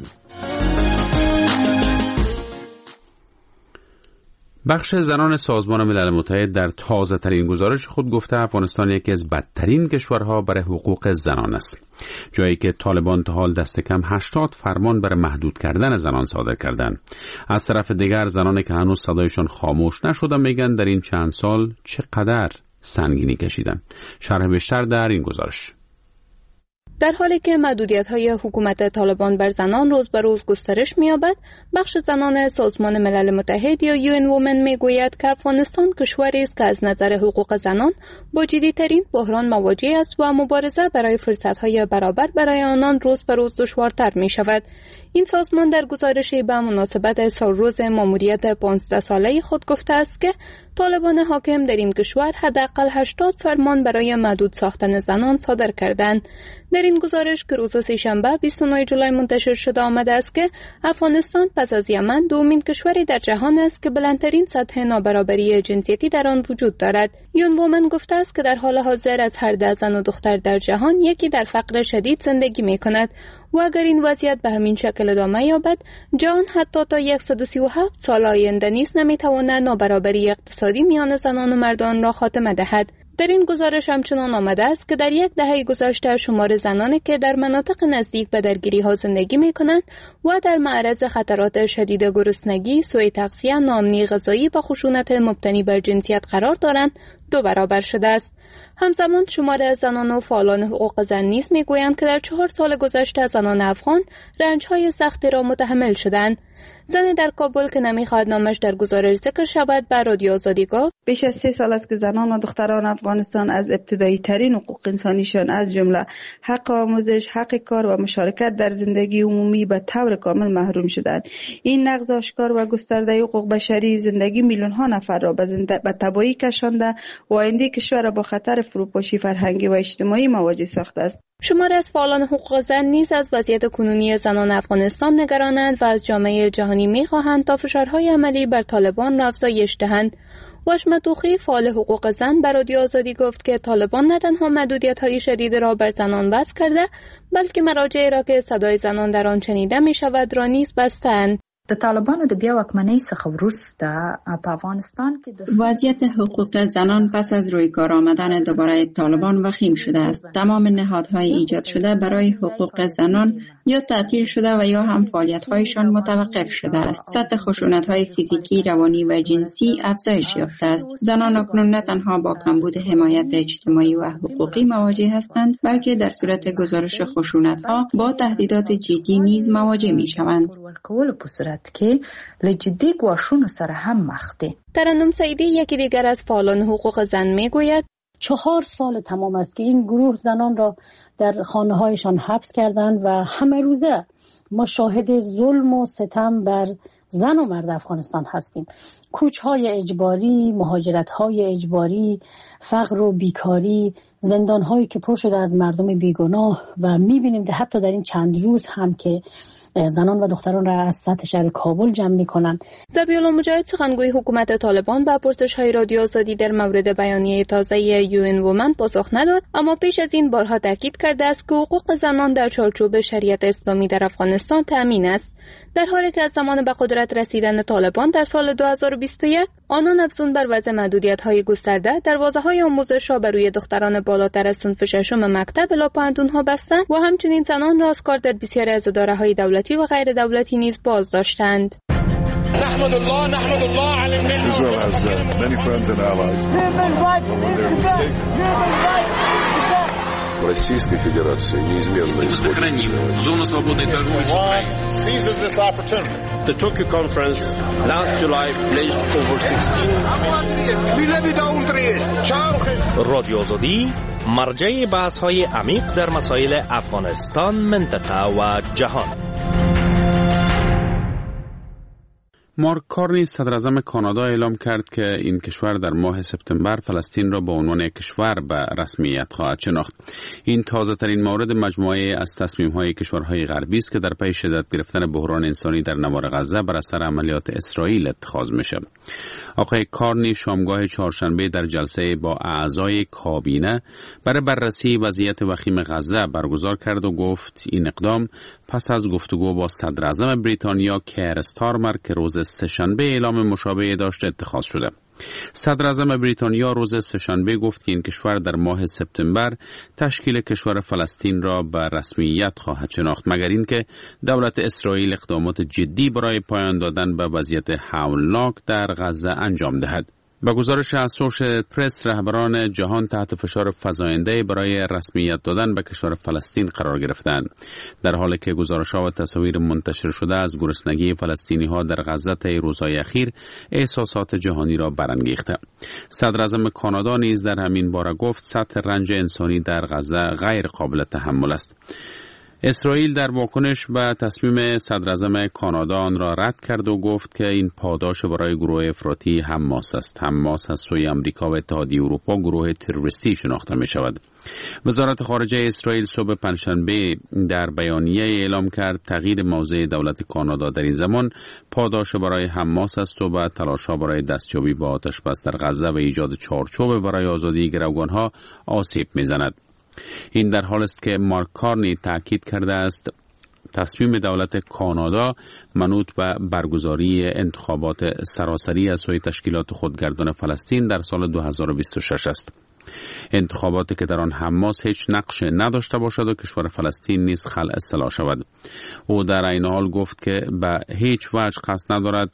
بخش زنان سازمان ملل متحد در تازه ترین گزارش خود گفته افغانستان یکی از بدترین کشورها برای حقوق زنان است، جایی که طالبان تا حال دست کم 80 فرمان برای محدود کردن زنان صادر کردند. از طرف دیگر زنانی که هنوز صدایشان خاموش نشده میگن در این چند سال چقدر سنگینی کشیدن. شرح بیشتر در این گزارش. در حالی که محدودیت‌های حکومت طالبان بر زنان روز به روز گسترش می‌یابد، بخش زنان سازمان ملل متحد یا UN Women می‌گوید که افغانستان کشوری است که از نظر حقوق زنان با جدی‌ترین بحران مواجه است و مبارزه برای فرصت‌های برابر برای آنان روز به روز دشوارتر می‌شود. این سازمان در گزارشی به مناسبت سالروز ماموریت 15 ساله خود گفته است که طالبان حاکم در این کشور حداقل 80 فرمان برای محدود ساختن زنان صادر کردند. در این گزارش که روز سه‌شنبه 29 جولای منتشر شده آمده است که افغانستان پس از یمن دومین کشوری در جهان است که بلندترین سطح نابرابری جنسیتی در آن وجود دارد. یون وومن گفته است که در حال حاضر از هر 10 زن و دختر در جهان یکی در فقر شدید زندگی می‌کند و اگر این وضعیت به همین شکل ادامه یابد، جهان حتی تا 137 سال آینده نیز نمی‌تواند نابرابری اقتصادی میان زنان و مردان را خاتمه دهد. در این گزارش همچنان آمده است که در یک دهه گذشته شمار زنانی که در مناطق نزدیک به درگیری‌ها زندگی می‌کنند و در معرض خطرات شدید گرسنگی، سوء تغذیه، ناامنی غذایی و خشونت مبتنی بر جنسیت قرار دارند 2 برابر شده است. همزمان شمار از زنان و فعالان حقوق زن نیز میگویند که در 4 سال گذشته زنان افغان رنج‌های سختی را متحمل شدند. زنی در کابل که نمیخواهد نامش در گزارش ذکر شود به رادیو آزادی گفت: بیش از 3 سال است که زنان و دختران افغانستان از ابتدایی ترین حقوق انسانیشان از جمله حق آموزش، حق کار و مشارکت در زندگی عمومی به طور کامل محروم شدند. این نقض آشکار و گسترده حقوق بشری زندگی میلیون ها نفر را به تباهی کشانده و آینده کشور را با خطر فروپاشی فرهنگی و اجتماعی مواجه ساخته است. شمار از فعالان حقوق زن نیز از وضعیت کنونی زنان افغانستان نگرانند و از جامعه جهانی می‌خواهند تا فشارهای عملی بر طالبان را افزایش دهند. واشم توخی فعال حقوق زن به رادیو آزادی گفت که طالبان نه تنها محدودیت‌های شدید را بر زنان وضع کرده، بلکه مراجعی را که صدای زنان در آن شنیده می‌شود را نیز بسته‌اند. د طالبانو د بیا واکمنۍ څخه وروسته په افغانستان کې وضعیت حقوق زنان پس از روی کار آمدن دوباره طالبان وخیم شده است. تمام نهادهای ایجاد شده برای حقوق زنان یا تعطیل شده و یا هم فعالیت‌هایشان متوقف شده است. سطح خشونت‌های فیزیکی، روانی و جنسی افزایش یافته است. زنان اکنون نه تنها با کمبود حمایت اجتماعی و حقوقی مواجه هستند، بلکه در صورت گزارش خشونت‌ها با تهدیدات جدی نیز مواجه می‌شوند. که لجدی گواشون سره هم مخته. ترنم سعیدی یکی دیگر از فعالان حقوق زن میگوید 4 سال تمام است که این گروه زنان را در خانه‌هایشان حبس کردند و همه روزه ما شاهد ظلم و ستم بر زن و مرد افغانستان هستیم. کوچ‌های اجباری، مهاجرت‌های اجباری، فقر و بیکاری، زندان‌هایی که پر شده از مردم بیگناه و می‌بینیم که حتی در این چند روز هم که زنان و دختران را از سطح شهر کابل جمع می‌کنند. ذبیح‌الله مجاهد سخنگوی حکومت طالبان به پرسش‌های رادیو آزادی در مورد بیانیه تازه یون وومن پاسخ نداد، اما پیش از این بارها تاکید کرده است که حقوق زنان در چارچوب شریعت اسلامی در افغانستان تأمین است. در حالی که از زمان به قدرت رسیدن طالبان در سال 2020 2021 آنان افزون بر وضع محدودیت‌های گسترده دروازه‌های آموزش را بر روی دختران بالاتر از صنف ششم مکتب الی پانتون‌ها بستند و همچنین زنان را از کار در بسیاری از اداره‌های دولتی و غیر دولتی نیز باز داشتند. نحمد الله على المنة. Israel has many friends and allies. Российской Федерации неизменно сохраним зону свободной торговли с Украиной. Seizes this opportunity. The Tokyo conference last July pledged over 16 رادیو آزادی مرجع بحث‌های عمیق در مسائل افغانستان، منطقه و جهان. مارک کارنی صدراعظم کانادا اعلام کرد که این کشور در ماه سپتامبر فلسطین را به عنوان یک کشور به رسمیت خواهد شناخت. این تازه ترین مورد مجموعه از تصمیم های کشورهای غربی است که در پی شدت گرفتن بحران انسانی در نوار غزه بر اثر عملیات اسرائیل اتخاذ میشه. آقای کارنی شامگاه چهارشنبه در جلسه با اعضای کابینه برای بررسی وضعیت وخیم غزه برگزار کرد و گفت این اقدام پس از گفتگو با صدراعظم بریتانیا کیر استارمر که روز سه‌شنبه اعلام مشابه داشت اتخاذ شده. صدراعظم بریتانیا روز سه‌شنبه گفت که این کشور در ماه سپتامبر تشکیل کشور فلسطین را به رسمیت خواهد شناخت، مگر اینکه دولت اسرائیل اقدامات جدی برای پایان دادن به وضعیت هولناک در غزه انجام دهد. با گزارش اسوشییتد پرس، رهبران جهان تحت فشار فزاینده برای رسمیت دادن به کشور فلسطین قرار گرفتند، در حالی که گزارش‌ها و تصاویر منتشر شده از گرسنگی فلسطینی‌ها در غزه طی روزهای اخیر احساسات جهانی را برانگیخته. صدراعظم کانادا نیز در همین باره گفت سطح رنج انسانی در غزه غیر قابل تحمل است. اسرائیل در واکنش به تصمیم صدراعظم کانادا آن را رد کرد و گفت که این پاداش برای گروه افراطی حماس است. حماس از سوی آمریکا و اتحادیه اروپا گروه تروریستی شناخته می شود. وزارت خارجه اسرائیل صبح پنجشنبه در بیانیه اعلام کرد تغییر موضع دولت کانادا در این زمان پاداش برای حماس است و به تلاش‌ها برای دستیابی به آتش بس در غزه و ایجاد چارچوب برای آزادی گروگان‌ها آسیب می‌زند. این در حالی است که مارک کارنی تاکید کرده است تصمیم دولت کانادا منوط به برگزاری انتخابات سراسری از سوی تشکیلات خودگردان فلسطین در سال 2026 است. انتخاباتی که در آن حماس هیچ نقش نداشته باشد و کشور فلسطین نیز خلع اصطلاح شود. او در این حال گفت که به هیچ وجه قصد ندارد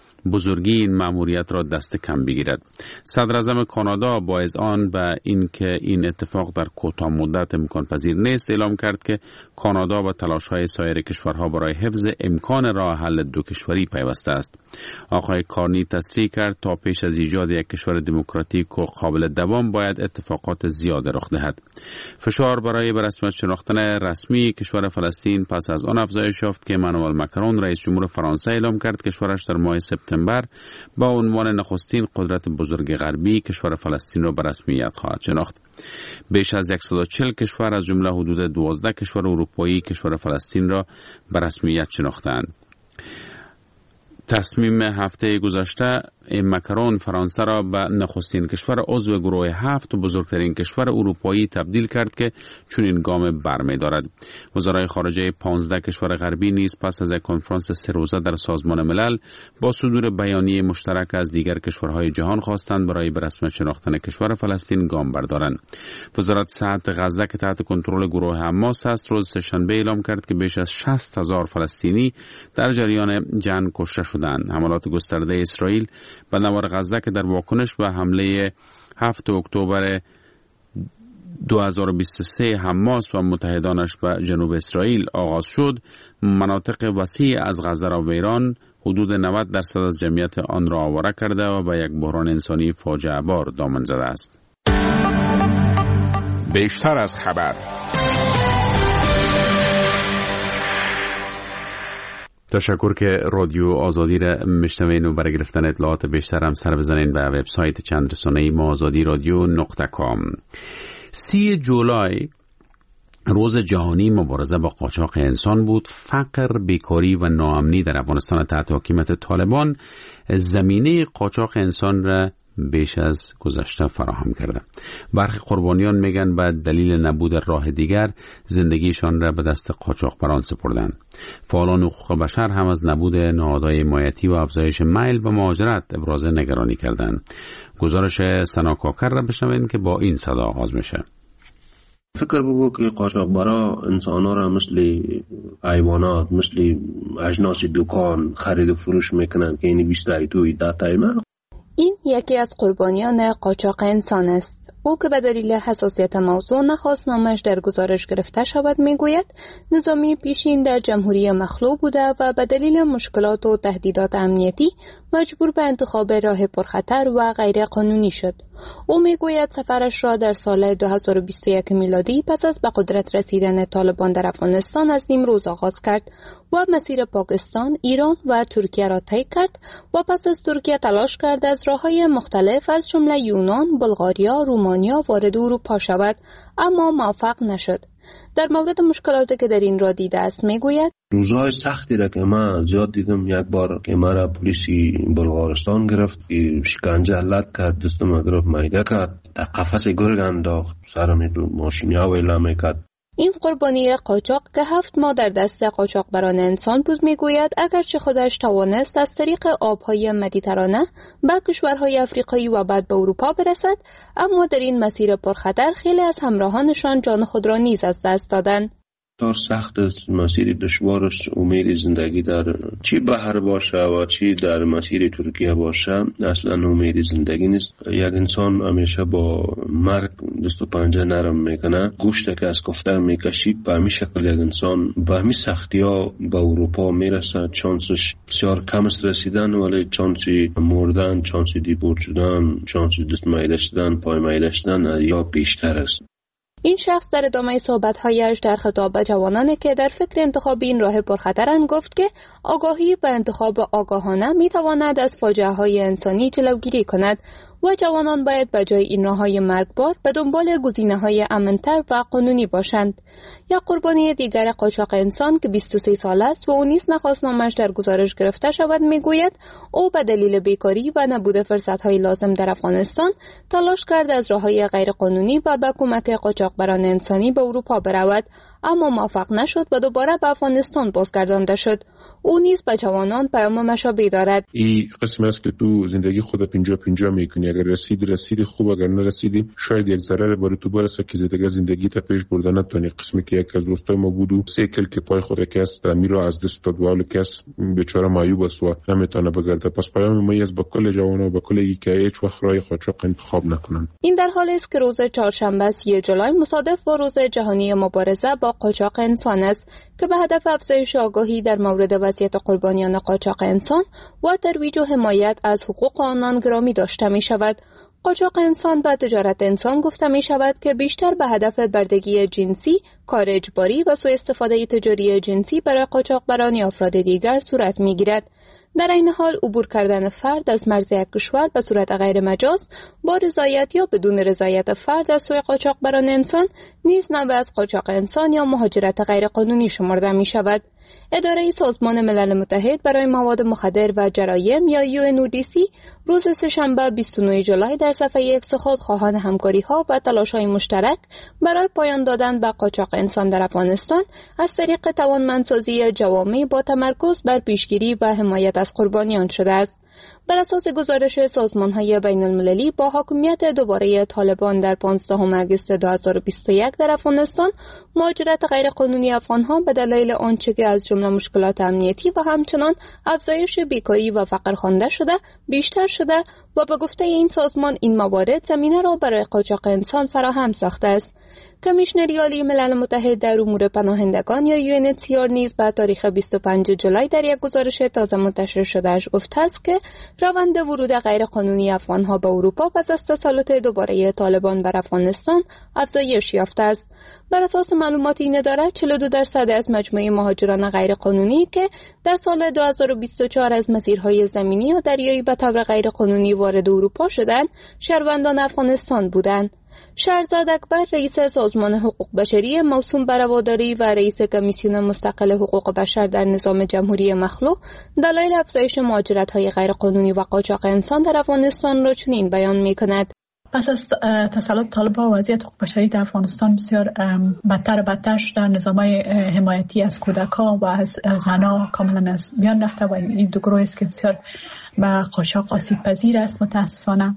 بزرگی این مأموریت را دست کم بگیرد. صدراعظم کانادا با اذعان به اینکه این اتفاق در کوتاه مدت امکان پذیر نیست اعلام کرد که کانادا با تلاش‌های سایر کشورها برای حفظ امکان راه حل دو کشوری پیوسته است. آقای کارنی تصریح کرد تا پیش از ایجاد یک کشور دموکراتیک و قابل دوام باید اتفاقات زیاد رخ دهد. فشار برای به رسمیت شناختن رسمی کشور فلسطین پس از آن افزایش یافت که امانوئل ماکرون رئیس جمهور فرانسه اعلام کرد کشورش در ماه سپتامبر با عنوان نخستین قدرت بزرگ غربی کشور فلسطین را به رسمیت خواهد شناخت. بیش از 140 کشور از جمله حدود 12 کشور اروپایی کشور فلسطین را به رسمیت شناختند. تصمیم هفته گذشته ماکرون فرانسه را به نخستین کشور عضو گروه 7 و بزرگترین کشور اروپایی تبدیل کرد که چنین گام برمی‌دارد. وزرای خارجه 15 کشور غربی نیز پس از یک کنفرانس 3 روزه در سازمان ملل با صدور بیانیه مشترک از دیگر کشورهای جهان خواستند برای به رسمیت شناختن کشور فلسطین گام بردارند. وزارت صحت غزه که تحت کنترل گروه حماس است روز سه‌شنبه اعلام کرد که بیش از 60,000 فلسطینی در جریان جنگ کشته شدند. حملات گسترده اسرائیل به نوار غزه که در واکنش به حمله 7 اکتبر 2023 حماس و متحدانش به جنوب اسرائیل آغاز شد، مناطق وسیع از غزه را ویران، حدود 90% از جمعیت آن را آواره کرده و به یک بحران انسانی فاجعه بار دامن زده است. بیشتر از خبر. تشکر که رادیو آزادی را میشنوین و برای گرفتن اطلاعات بیشتر هم سر بزنین به وبسایت چند رسانه‌ای ما azadiradyo.com. 30 جولای روز جهانی مبارزه با قاچاق انسان بود. فقر، بیکاری و ناامنی در افغانستان تحت حکومت طالبان زمینه قاچاق انسان را بیش از گذشته فراهم کرده. برخی قربانیان میگن به دلیل نبود راه دیگر زندگیشان را به دست قاچاقبران سپردند. فعالان حقوق بشر هم از نبود نهادهای حمایتی و افزایش میل به مهاجرت ابراز نگرانی کردند. گزارش سنا کاکر را بشنوین که با این صدا آغاز میشه. فکر بگو که قاچاقبرا انسان‌ها را مثل حیوانات، مثل اجناس دکان خرید و فروش میکنن که اینی بیشتری توی داتایمه. این یکی از قربانیان قاچاق انسان است. او که به دلیل حساسیت موضوع نخواست نامش در گزارش گرفته شود میگوید نظامی پیشین در جمهوری مخلوع بوده و به دلیل مشکلات و تهدیدات امنیتی مجبور به انتخاب راه پرخطر و غیر قانونی شد. او میگوید سفرش را در سال 2021 میلادی پس از به قدرت رسیدن طالبان در افغانستان از نیمروز آغاز کرد و مسیر پاکستان، ایران و ترکیه را طی کرد و پس از ترکیه تلاش کرد از راه‌های مختلف از جمله یونان، بلغاریا، رومانیا وارد اروپا شود، اما موفق نشد. در مورد مشکلاتی که در این راه دیده است میگوید روزهای سختی را که من زیاد دیدم. یک بار که مرا پلیسی بلغارستان گرفت که شکنجه علت کرد، دستم گرفت میده کرد، در قفس گرگ انداخت، سرم تو ماشینیا ویلا میکرد. این قربانی قاچاق که 7 ماه در دست قاچاقبران انسان بود میگوید اگرچه خودش توانست از طریق آبهای مدیترانه به کشورهای افریقایی و بعد به اروپا برسد، اما در این مسیر پرخطر خیلی از همراهانشان جان خود را نیز از دست دادند. بسیار سخت است، مسیر دشوارش. امید زندگی در چی بحر باشه و چی در مسیر ترکیه باشه اصلا امید زندگی نیست. یک انسان همیشه با مرگ دست و پنجه نرم میکنه. گوشت که از کفتر میکشی به همین شکل یک انسان به همین سختی ها به اروپا میرسه. چانسش بسیار کم است رسیدن، ولی چانسی مردن، چانسی دیپورت شدن، چانسی دست میده شدن، پای میده شدن یا بیشتر است. این شخص در ادامه صحبت‌هایش در خطاب به جوانانی که در فکر انتخاب این راه پرخطرند گفت که آگاهی به انتخاب آگاهانه می‌تواند از فاجعه‌های انسانی جلوگیری کند و جوانان باید به جای این راه‌های مرگبار به دنبال گزینه‌های امن‌تر و قانونی باشند. یا قربانی دیگر قاچاق انسان که 23 سال است و او نیز نخواست نامش در گزارش گرفته شود میگوید او به دلیل بیکاری و نبود فرصت‌های لازم در افغانستان تلاش کرد از راه‌های غیرقانونی و به کمک قاچاقبران انسانی به اروپا برود، اما موفق نشد و دوباره به افغانستان بازگردانده شد. او نیز به جوانان پیام مشابه دارد. این قسم است که تو زندگی خود 50-50 میکنی. اگر رسیدی خوب، اگر نرسیدی شاید یک ضرر بر تو برسه که دیگه زندگی تا پیش بردن نتونی. قسمی که یک از دوستای ما بود و سیکل که پای خود کس میرا از دست داد و حال کس بیچاره مایوب است و نمیتونه بگرده. پس پیام ما از با کل جوانا و با کل یک که هیچ وقت راه قاچاق انتخاب نکنن. این در حالی است که روز چهارشنبه 3 جولای مصادف با روز جهانی مبارزه با قاچاق انسان است که به هدف افزایش آگاهی در مورد وضعیت قربانیان قاچاق انسان و ترویج و حمایت از حقوق آنان گرامی داشته می شود. قاچاق انسان و تجارت انسان گفته می شود که بیشتر به هدف بردگی جنسی، کار اجباری و سوء استفاده تجاری جنسی برای قاچاقبران یا افراد دیگر صورت می گیرد. در این حال عبور کردن فرد از مرز یک کشور به صورت غیر مجاز با رضایت یا بدون رضایت فرد از سوی قاچاقبران انسان نیز نوع از قاچاق انسان یا مهاجرت غیر قانونی شمرده می شود. اداره سازمان ملل متحد برای مواد مخدر و جرایم یا UNODC روز سه‌شنبه 29 جولای در صفحه اکس خود خواهان همکاری‌ها و تلاش‌های مشترک برای پایان دادن به قاچاق انسان در افغانستان از طریق توانمندسازی جوامع با تمرکز بر پیشگیری و حمایت از قربانیان شده است. بر اساس گزارش سازمان‌های بین‌المللی با حاکمیت دوباره طالبان در 15 آگوست 2021 در افغانستان، مهاجرت غیرقانونی افغان‌ها به دلایل آنچه که از جمله مشکلات امنیتی و همچنان افزایش بیکاری و فقر خوانده شده بیشتر شده و به گفته این سازمان این موارد زمینه را برای قاچاق انسان فراهم ساخته است. کمیشنری عالی ملل متحد در امور پناهندگان یا UNHCR نیز به تاریخ 25 جولای در یک گزارش تازه منتشر شده‌اش گفته است که روند ورود غیرقانونی افغان‌ها به اروپا پس از تسلط دوباره طالبان بر افغانستان افزایش یافته است. بر اساس معلومات این اداره 42% از مجموع مهاجران غیرقانونی که در سال 2024 از مسیرهای زمینی و دریایی به طور غیرقانونی وارد اروپا شدند، شهروندان افغانستان بودند. شهرزاد اکبر رئیس سازمان حقوق بشری موسوم بر رواداری و رئیس کمیسیون مستقل حقوق بشر در نظام جمهوری مخلوع دلایل افزایش مهاجرت‌های غیرقانونی و قاچاق انسان در افغانستان را چنین بیان می‌کند. پس از تسلط طالبان وضعیت حقوق بشری در افغانستان بسیار بدتر شده. نظام‌های حمایتی از کودکان و از زنان کاملا از میان رفته و این دو گروه است که بسیار به قاچاق آسیب پذیر است متاسفانه.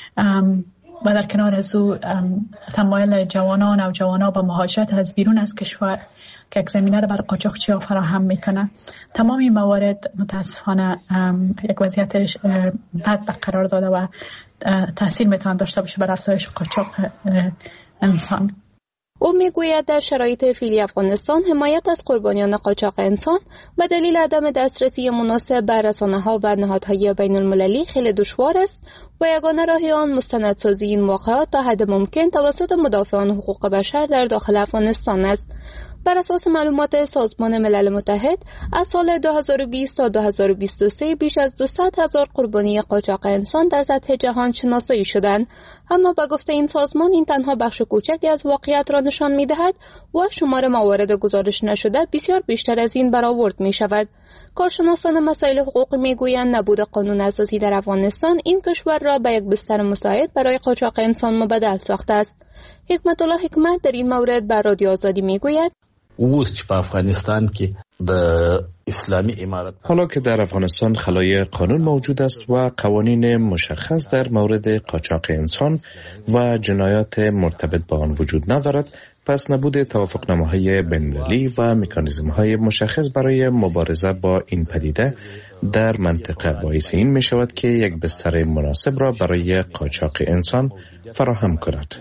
و در کنار از او تمایل جوانان به مهاجرت از بیرون از کشور که یک زمینه را برای قاچاقچی‌ها فراهم میکنه. تمام این موارد متاسفانه یک وضعیت بد قرار داده و تاثیر میتونه داشته باشه بر افزایش قاچاق انسان. او میگوید در شرایط فعلی افغانستان حمایت از قربانیان قاچاق انسان به دلیل عدم دسترسی مناسب به رسانه‌ها و نهادهای بین‌المللی خیلی دشوار است و یگانه راه آن مستندسازی این واقعات تا حد ممکن توسط مدافعان حقوق بشر در داخل افغانستان است. بر اساس معلومات سازمان ملل متحد از سال 2020 تا 2023 بیش از 200,000 قربانی قاچاق انسان در سطح جهان شناسایی شدند، اما به گفته این سازمان این تنها بخش کوچکی از واقعیت را نشان می‌دهد و شمار موارد گزارش نشده بسیار بیشتر از این برآورد می‌شود. کارشناسان مسائل حقوق می‌گویند نبود قانون اساسی در افغانستان این کشور را به یک بستر مساعد برای قاچاق انسان مبدل ساخته است. حکمت الله حکمت در این مورد به رادیو آزادی می‌گوید اوس چې په افغانستان کې د اسلامی امارت حالا که در افغانستان خلای قانون موجود است و قوانین مشخص در مورد قاچاق انسان و جنایات مرتبط با آن وجود ندارد، پس نبود توافقنامه‌های بین‌المللی و مکانیزم‌های مشخص برای مبارزه با این پدیده در منطقه باعث این می شود که یک بستر مناسب را برای قاچاق انسان فراهم کند.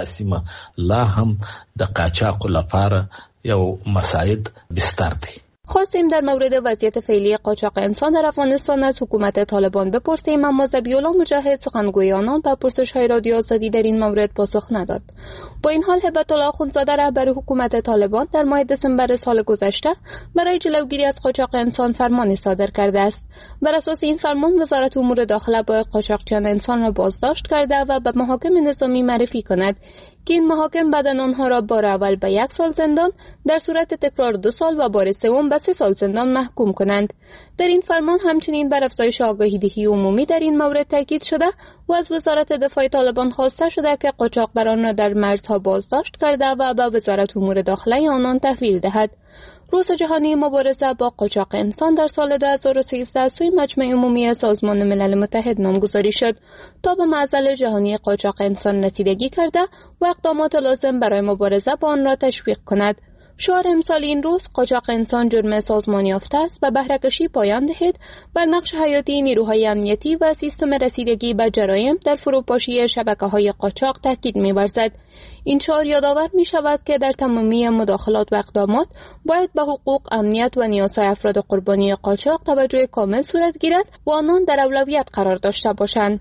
لا هم د قاچاق لپاره یو مساعد بستر دی. خواستیم در مورد وضعیت فعلی قاچاق انسان در افغانستان از حکومت طالبان بپرسیم، اما ذبیح‌الله مجاهد سخنگوی آنان به پرسش‌های رادیو آزادی در این مورد پاسخ نداد. با این حال هبت الله اخوندزاده رهبر حکومت طالبان در ماه دسامبر سال گذشته برای جلوگیری از قاچاق انسان فرمانی صادر کرده است. بر اساس این فرمان وزارت امور داخله باید قاچاقچیان انسان را بازداشت کرده و به محاکم نظامی معرفی کند که این محاکم بدن آنها را بار اول به 1 سال زندان، در صورت تکرار 2 سال و بار سوم به 3 سال زندان محکوم کنند. در این فرمان همچنین بر افزایش آگاهی دهی عمومی در این مورد تاکید شده و از وزارت دفاع طالبان خواسته شده که قاچاقبران را در مرزها بازداشت کرده و به وزارت امور داخله آنان تحویل دهد. روز جهانی مبارزه با قاچاق انسان در سال 2013 سوی مجمع عمومی سازمان ملل متحد نامگذاری شد تا به معضل جهانی قاچاق انسان رسیدگی کرده و اقدامات لازم برای مبارزه با آن را تشویق کند. شعار امسال این روز قاچاق انسان جرم سازمانی یافته است و بهره‌کشی پایان دهید بر نقش حیاتی نیروهای امنیتی و سیستم رسیدگی به جرایم در فروپاشی شبکه‌های قاچاق تاکید می‌ورزد. این شعار یادآور می‌شود که در تمامی مداخلات و اقدامات باید به حقوق، امنیت و نیازهای افراد قربانی قاچاق توجه کامل صورت گیرد و آنان در اولویت قرار داشته باشند.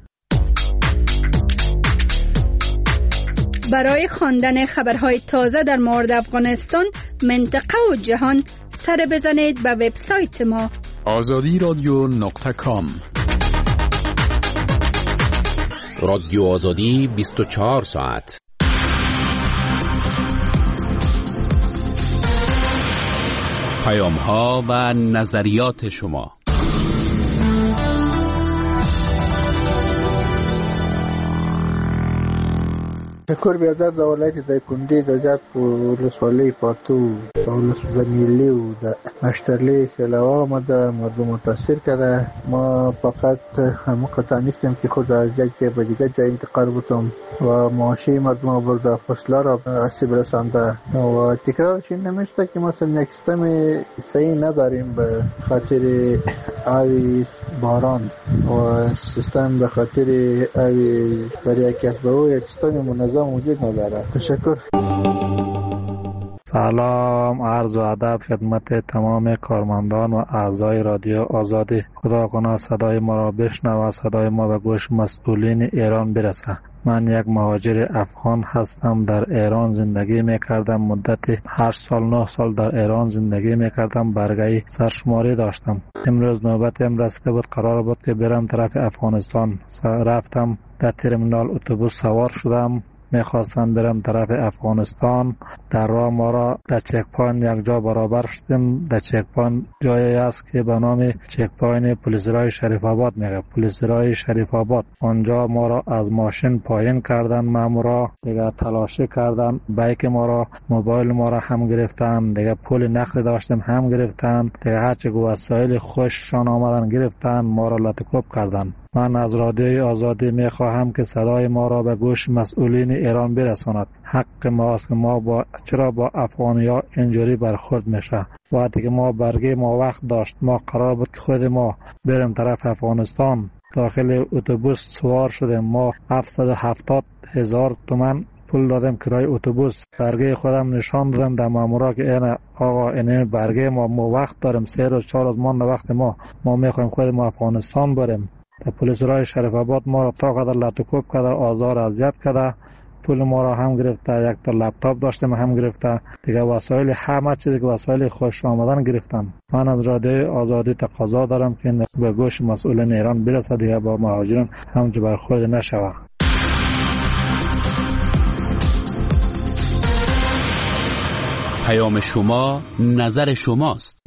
برای خواندن خبرهای تازه در مورد افغانستان، منطقه و جهان سر بزنید به وبسایت ما azadi.com. رادیو آزادی 24 ساعت. پیام‌ها و نظریات شما. شکر بیادر د ولایت دایکنډي د جات ولسوالۍ پاتو د ولسوالۍ و د مشترلی سلاوه د مردم متاثر کرده. ما فقط همه قطع نیستم که خود از یک جای به دیگر جای انتقال بتم و معاشی مردم برده فصله را آسیب رسانده و تکرارش این نمیشته که مثلا یک سیستم صحیح نداریم به خاطر آوی باران و سیستم به خاطر آوی دریا کسبه و یک سیستم منظم وجود نداره. تشکر. سلام، عرض و ادب خدمت تمام کارمندان و اعضای رادیو آزادی. خدا کنه صدای ما را بشنوه و صدای ما به گوش مسئولین ایران برسه. من یک مهاجر افغان هستم. در ایران زندگی میکردم. مدت 8 سال 9 سال در ایران زندگی میکردم. برگه سرشماری داشتم. امروز نوبتم رسیده بود، قرار بود که برم طرف افغانستان. رفتم در ترمینال اتوبوس سوار شدم میخواستم برم طرف افغانستان. در راه ما را در چک پوینت یک جا برابر شدیم. در چک پوینت جایی است که به نام چک پوینت پلیس رای شریف آباد میگه، پلیس رای شریف آباد. آنجا ما را از ماشین پایین کردن، مامورا دیگه تلاشی کردن، بایک ما را، موبایل ما را هم گرفتن، دیگه پول نقد داشتیم هم گرفتن، دیگه هرچه وسایل خوششان آمدن گرفتن، ما را لطکوب کردن. من از رادیوی آزادی میخواهم که صدای ما را به گوش مسئولین ایران برساند. حق ماست که چرا با افغانیا اینجوری برخورد میشه؟ وقتی که ما برگه ما وقت داشت، ما قرار بود که خود ما بریم طرف افغانستان، داخل اتوبوس سوار شدیم، ما 770,000 تومان پول دادم کرای اتوبوس. برگه خودم نشان دادم در مامورا که این آقا این برگه ما وقت داریم، 3 روز 4 روز مانده وقت ما میخوایم خود ما افغانستان بریم. پلیس رای شریف آباد ما را تا قدر لطکوب کرده، آزار اذیت کرده، پول ما را هم گرفته، یک تا لپتاپ داشتم هم گرفته، دیگه وسایل همه چیزی که وسایل خوش آمدن گرفتن. من از رادیوی آزادی تقاضا دارم که به گوش مسئولین ایران برسه، دیگه با مهاجرین همچه برخورد نشوه. پیام شما، نظر شماست.